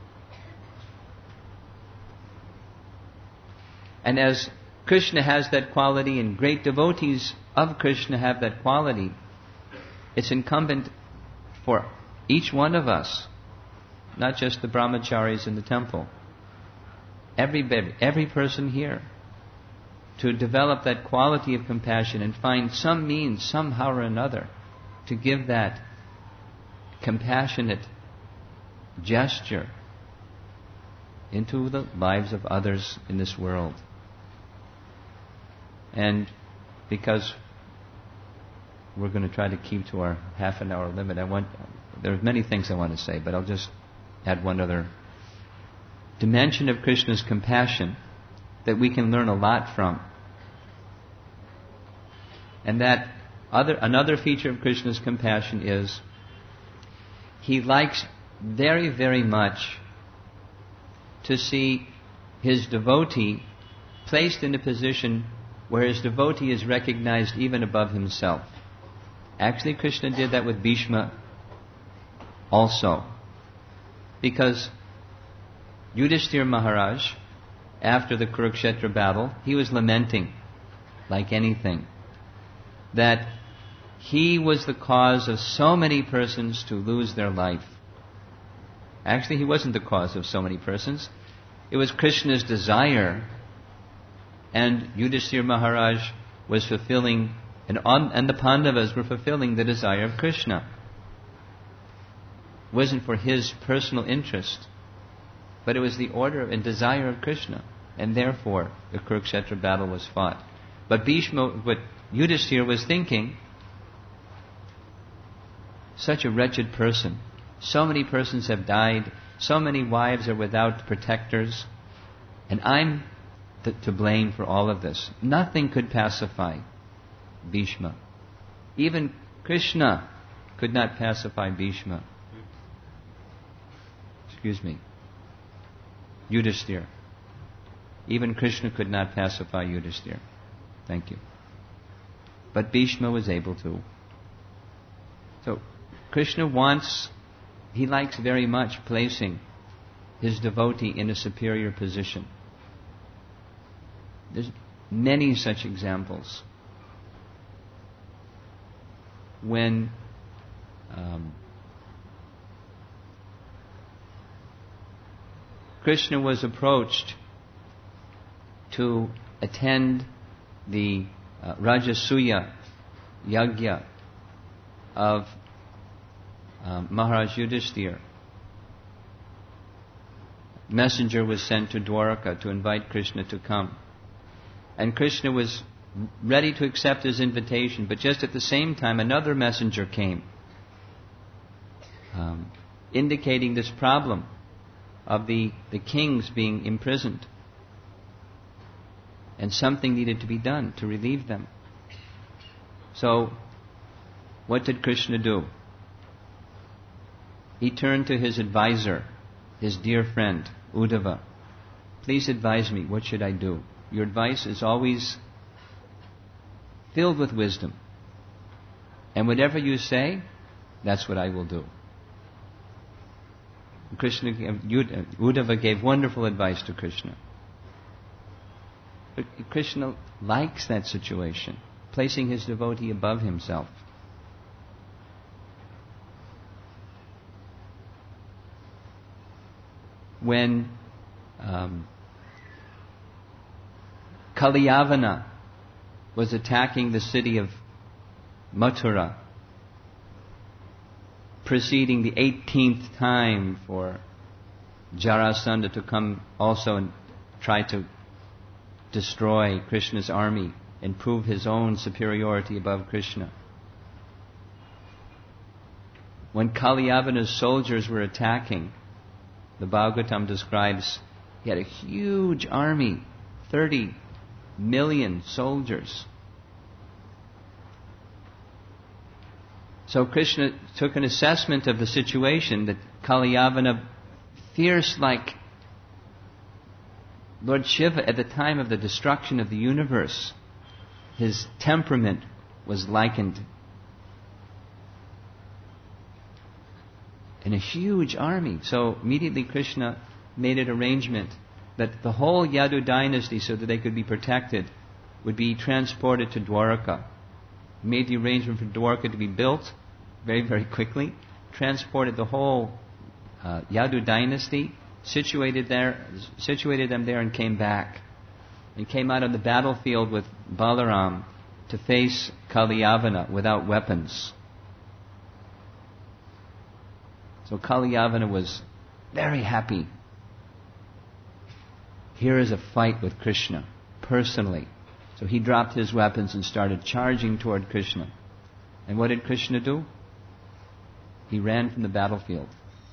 And as Krishna has that quality, and great devotees of Krishna have that quality, it's incumbent for each one of us, not just the brahmacharis in the temple, every, every person here, to develop that quality of compassion and find some means, somehow or another, to give that compassionate gesture into the lives of others in this world. And because we're going to try to keep to our half an hour limit, I want, there are many things I want to say, but I'll just add one other dimension of Krishna's compassion that we can learn a lot from. And that other, another feature of Krishna's compassion is he likes very, very much to see his devotee placed in a position where his devotee is recognized even above himself. Actually, Krishna did that with Bhishma also. Because Yudhishthira Maharaj, after the Kurukshetra battle, he was lamenting, like anything, that he was the cause of so many persons to lose their life. Actually, he wasn't the cause of so many persons. It was Krishna's desire, and Yudhishthira Maharaj was fulfilling, and, on, and the Pandavas were fulfilling the desire of Krishna. It wasn't for his personal interest, but it was the order and desire of Krishna, and therefore the Kurukshetra battle was fought. But Bhishma, what Yudhishthira was thinking, such a wretched person, so many persons have died, so many wives are without protectors, and I'm th- to blame for all of this. Nothing could pacify Bhishma. Even Krishna could not pacify Bhishma. Excuse me. Yudhishthira. Even Krishna could not pacify Yudhishthira. Thank you. But Bhishma was able to. So, Krishna wants, he likes very much placing his devotee in a superior position. There's many such examples. When um, Krishna was approached to attend the uh, Rajasuya Yagya of um, Maharaj Yudhishthira, messenger was sent to Dwaraka to invite Krishna to come. And Krishna was ready to accept his invitation, but just at the same time another messenger came, um, indicating this problem of the, the kings being imprisoned. And something needed to be done to relieve them. So, what did Krishna do? He turned to his advisor, his dear friend, Uddhava. Please advise me, what should I do? Your advice is always filled with wisdom. And whatever you say, that's what I will do. Krishna, Uddhava gave wonderful advice to Krishna. But Krishna likes that situation, placing his devotee above himself. When um, Kaliyavana was attacking the city of Mathura, preceding the eighteenth time for Jarasandha to come also and try to destroy Krishna's army and prove his own superiority above Krishna. When Kaliyavana's soldiers were attacking, the Bhagavatam describes he had a huge army, thirty million soldiers. So Krishna took an assessment of the situation that Kaliyavana, fierce like Lord Shiva at the time of the destruction of the universe, his temperament was likened. In a huge army. So immediately Krishna made an arrangement that the whole Yadu dynasty, so that they could be protected, would be transported to Dwaraka. He made the arrangement for Dwaraka to be built very, very quickly, transported the whole uh, Yadu dynasty, situated there, situated them there, and came back. And came out on the battlefield with Balaram to face Kaliyavana without weapons. So Kaliyavana was very happy. Here is a fight with Krishna, personally. So he dropped his weapons and started charging toward Krishna. And what did Krishna do? He ran from the battlefield.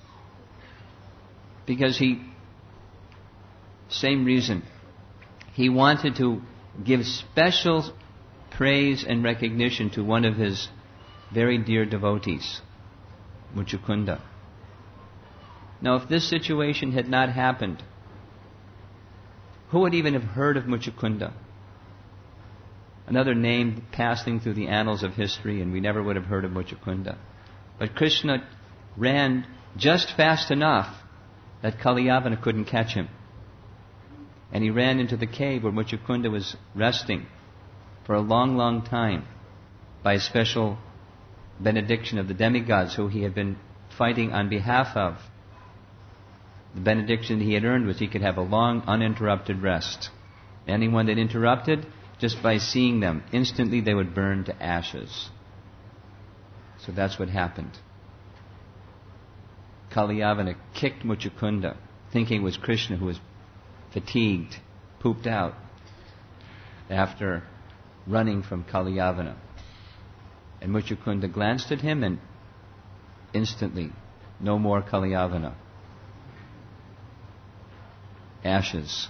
Because he, same reason, he wanted to give special praise and recognition to one of his very dear devotees, Muchukunda. Now, if this situation had not happened, who would even have heard of Muchukunda? Another name passing through the annals of history, and we never would have heard of Muchukunda. But Krishna ran just fast enough that Kaliyavana couldn't catch him. And he ran into the cave where Muchukunda was resting for a long, long time by a special benediction of the demigods who he had been fighting on behalf of. The benediction he had earned was he could have a long, uninterrupted rest. Anyone that interrupted, just by seeing them, instantly they would burn to ashes. So that's what happened. Kaliyavana kicked Muchukunda, thinking it was Krishna who was fatigued, pooped out, after running from Kaliyavana. And Muchukunda glanced at him and instantly, no more Kaliyavana. Ashes.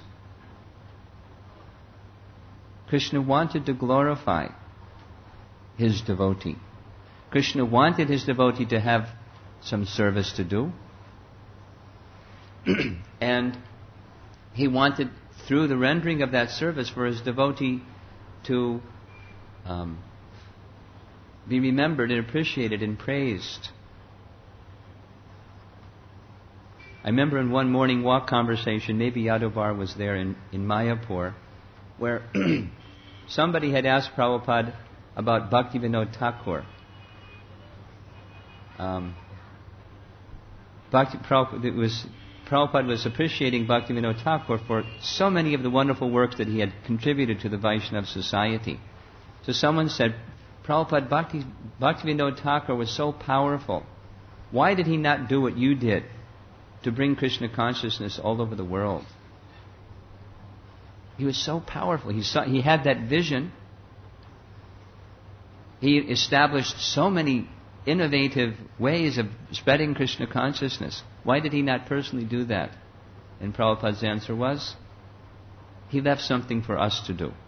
Krishna wanted to glorify his devotee. Krishna wanted his devotee to have some service to do. And he wanted, through the rendering of that service, for his devotee to um, be remembered and appreciated and praised. I remember in one morning walk conversation, maybe Yadovar was there in, in Mayapur, where somebody had asked Prabhupada about Bhaktivinoda Thakur. Um, Bhakti, Prabhupada, it was, Prabhupada was appreciating Bhaktivinoda Thakur for so many of the wonderful works that he had contributed to the Vaishnava society. So someone said, Prabhupada, Bhakti, Bhaktivinoda Thakur was so powerful. Why did he not do what you did to bring Krishna consciousness all over the world? He was so powerful. He saw, he had that vision. He established so many innovative ways of spreading Krishna consciousness. Why did he not personally do that? And Prabhupada's answer was, he left something for us to do.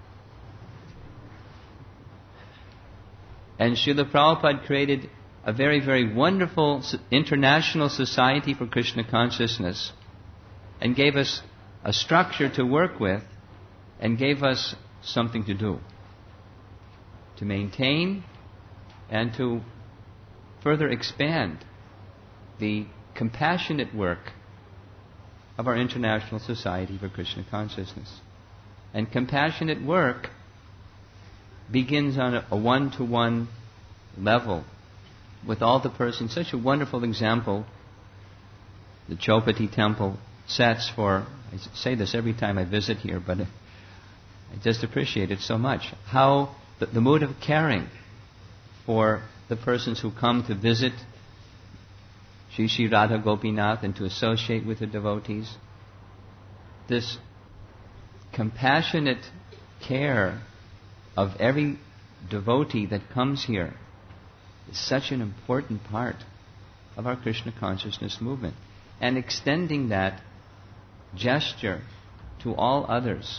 And Srila Prabhupada created a very, very wonderful international society for Krishna consciousness and gave us a structure to work with and gave us something to do, to maintain and to further expand the compassionate work of our International Society for Krishna Consciousness. And compassionate work begins on a, a one-to-one level with all the persons. Such a wonderful example the Chaupati temple sets for, I say this every time I visit here, but I just appreciate it so much, how the, the mood of caring for the persons who come to visit Shri Shri Radha Gopinath and to associate with the devotees. This compassionate care of every devotee that comes here is such an important part of our Krishna consciousness movement. And extending that gesture to all others,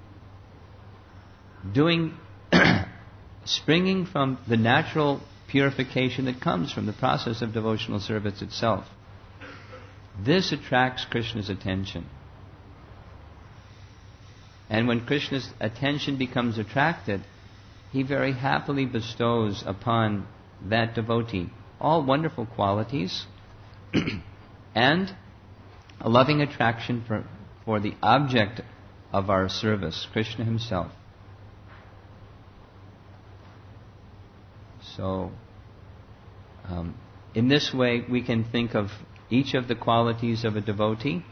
doing, springing from the natural purification that comes from the process of devotional service itself. This attracts Krishna's attention. And when Krishna's attention becomes attracted, he very happily bestows upon that devotee all wonderful qualities and a loving attraction for, for the object of our service, Krishna himself. So, um, in this way, we can think of each of the qualities of a devotee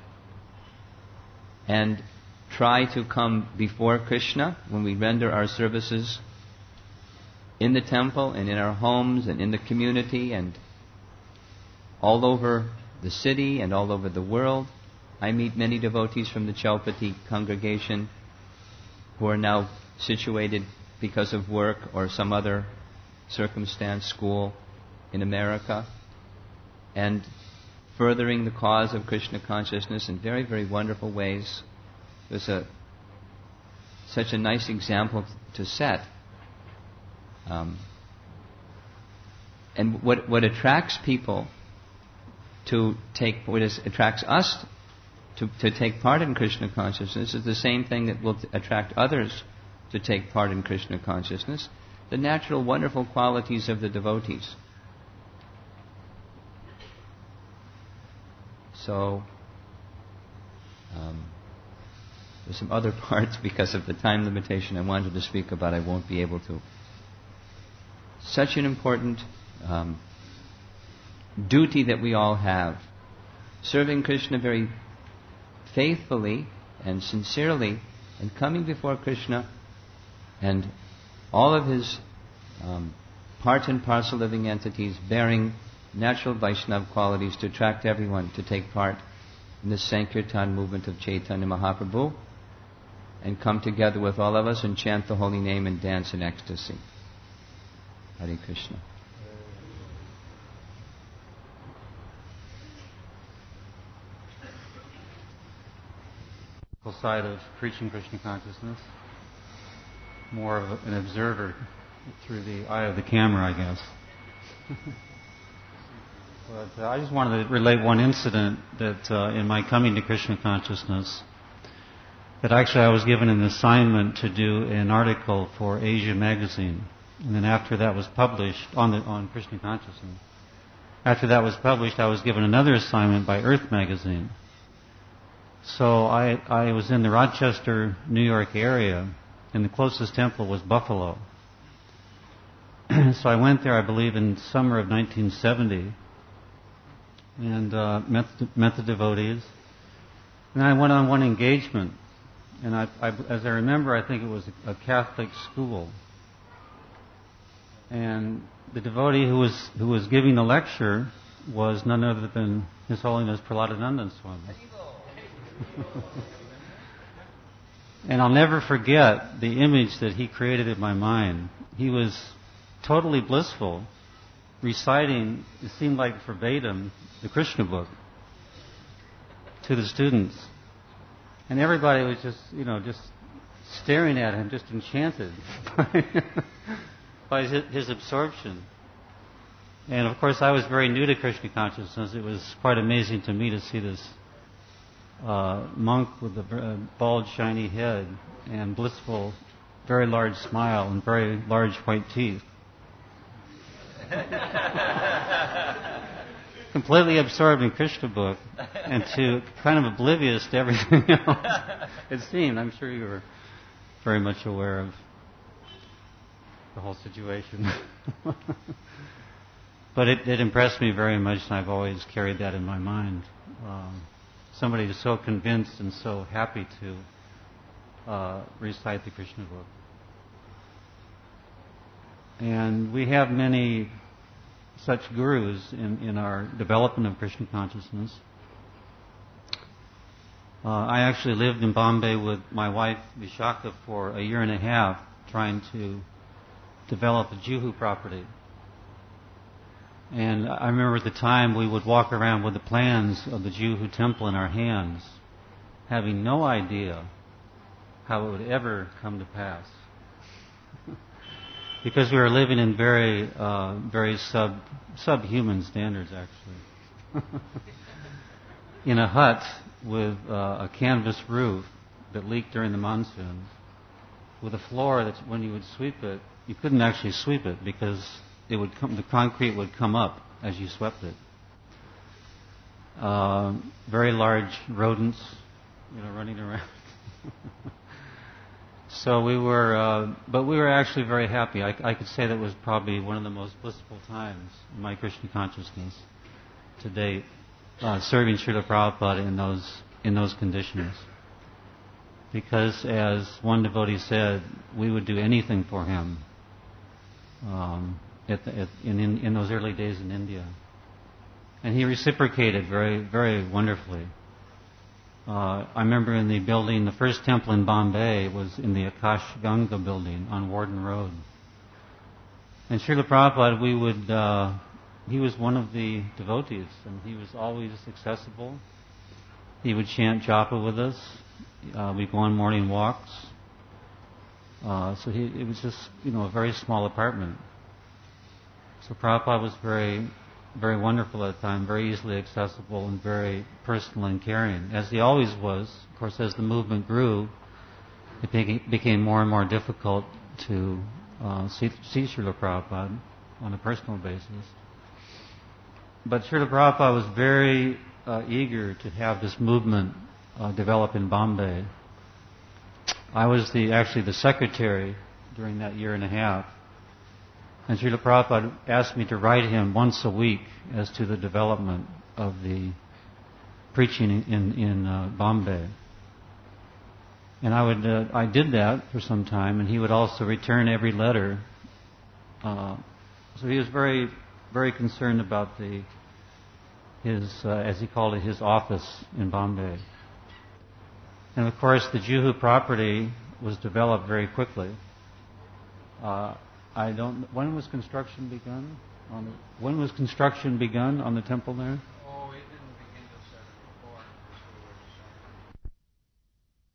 and try to come before Krishna when we render our services in the temple and in our homes and in the community and all over the city and all over the world. I meet many devotees from the Chaupati congregation who are now situated because of work or some other circumstance, school in America, and furthering the cause of Krishna consciousness in very, very wonderful ways. There's a such a nice example to set. Um, and what what attracts people to take, what is, attracts us to, to take part in Krishna consciousness is the same thing that will attract others to take part in Krishna consciousness. The natural, wonderful qualities of the devotees. So, um, there's some other parts because of the time limitation I wanted to speak about. I won't be able to. Such an important um, duty that we all have. Serving Krishna very faithfully and sincerely and coming before Krishna and all of his um, part and parcel living entities bearing natural Vaishnava qualities to attract everyone to take part in the Sankirtan movement of Chaitanya Mahaprabhu and come together with all of us and chant the holy name and dance in ecstasy. Hare Krishna. Side of preaching Krishna consciousness, more of an observer through the eye of the camera, I guess. But uh, I just wanted to relate one incident that uh, in my coming to Krishna consciousness, that actually I was given an assignment to do an article for Asia magazine, and then after that was published on the on Krishna consciousness, after that was published, I was given another assignment by Earth magazine. So I, I was in the Rochester, New York area, and the closest temple was Buffalo. So I went there, I believe, in summer of nineteen seventy, and uh, met, the, met the devotees. And I went on one engagement, and I, I, as I remember, I think it was a, a Catholic school. And the devotee who was who was giving the lecture was none other than His Holiness Prahladananda Swami. And I'll never forget the image that he created in my mind. He was totally blissful, reciting, it seemed like verbatim, the Krishna book to the students. And everybody was just, you know, just staring at him, just enchanted by his, his absorption. And of course I was very new to Krishna consciousness. It was quite amazing to me to see this Uh, monk with a uh, bald, shiny head and blissful, very large smile and very large white teeth. completely absorbed in Krishna book and to kind of oblivious to everything else. It seemed, I'm sure you were very much aware of the whole situation. But it, it impressed me very much, and I've always carried that in my mind. Um, somebody who's so convinced and so happy to uh, recite the Krishna book. And we have many such gurus in, in our development of Krishna consciousness. Uh, I actually lived in Bombay with my wife Vishaka for a year and a half, trying to develop a Juhu property. And I remember at the time we would walk around with the plans of the Juhu temple in our hands, having no idea how it would ever come to pass. Because we were living in very, uh, very sub, subhuman standards, actually. In a hut with uh, a canvas roof that leaked during the monsoon, with a floor that when you would sweep it, you couldn't actually sweep it because it would come, the concrete would come up as you swept it. Uh, very large rodents, you know, running around. So we were, uh, but we were actually very happy. I, I could say that was probably one of the most blissful times in my Krishna consciousness to date, uh, serving Srila Prabhupada in those in those conditions. Because, as one devotee said, we would do anything for him um, at the, at, in, in in those early days in India, and he reciprocated very very wonderfully. Uh, I remember in the building, the first temple in Bombay was in the Akash Ganga building on Warden Road. And Srila Prabhupada, we would, uh, he was one of the devotees, and he was always accessible. He would chant japa with us. Uh, we'd go on morning walks. Uh, so he, it was just, you know, a very small apartment. So Prabhupada was very very wonderful at the time, very easily accessible and very personal and caring, as he always was. Of course, as the movement grew, it became more and more difficult to uh, see, see Srila Prabhupada on a personal basis. But Srila Prabhupada was very uh, eager to have this movement uh, develop in Bombay. I was the actually the secretary during that year and a half. And Srila Prabhupada asked me to write him once a week as to the development of the preaching in in uh, Bombay. And I would uh, I did that for some time, and he would also return every letter. Uh, so he was very very concerned about the his uh, as he called it his office in Bombay. And of course, the Juhu property was developed very quickly. Uh, I don't. When was construction begun? On the, when was construction begun on the temple there?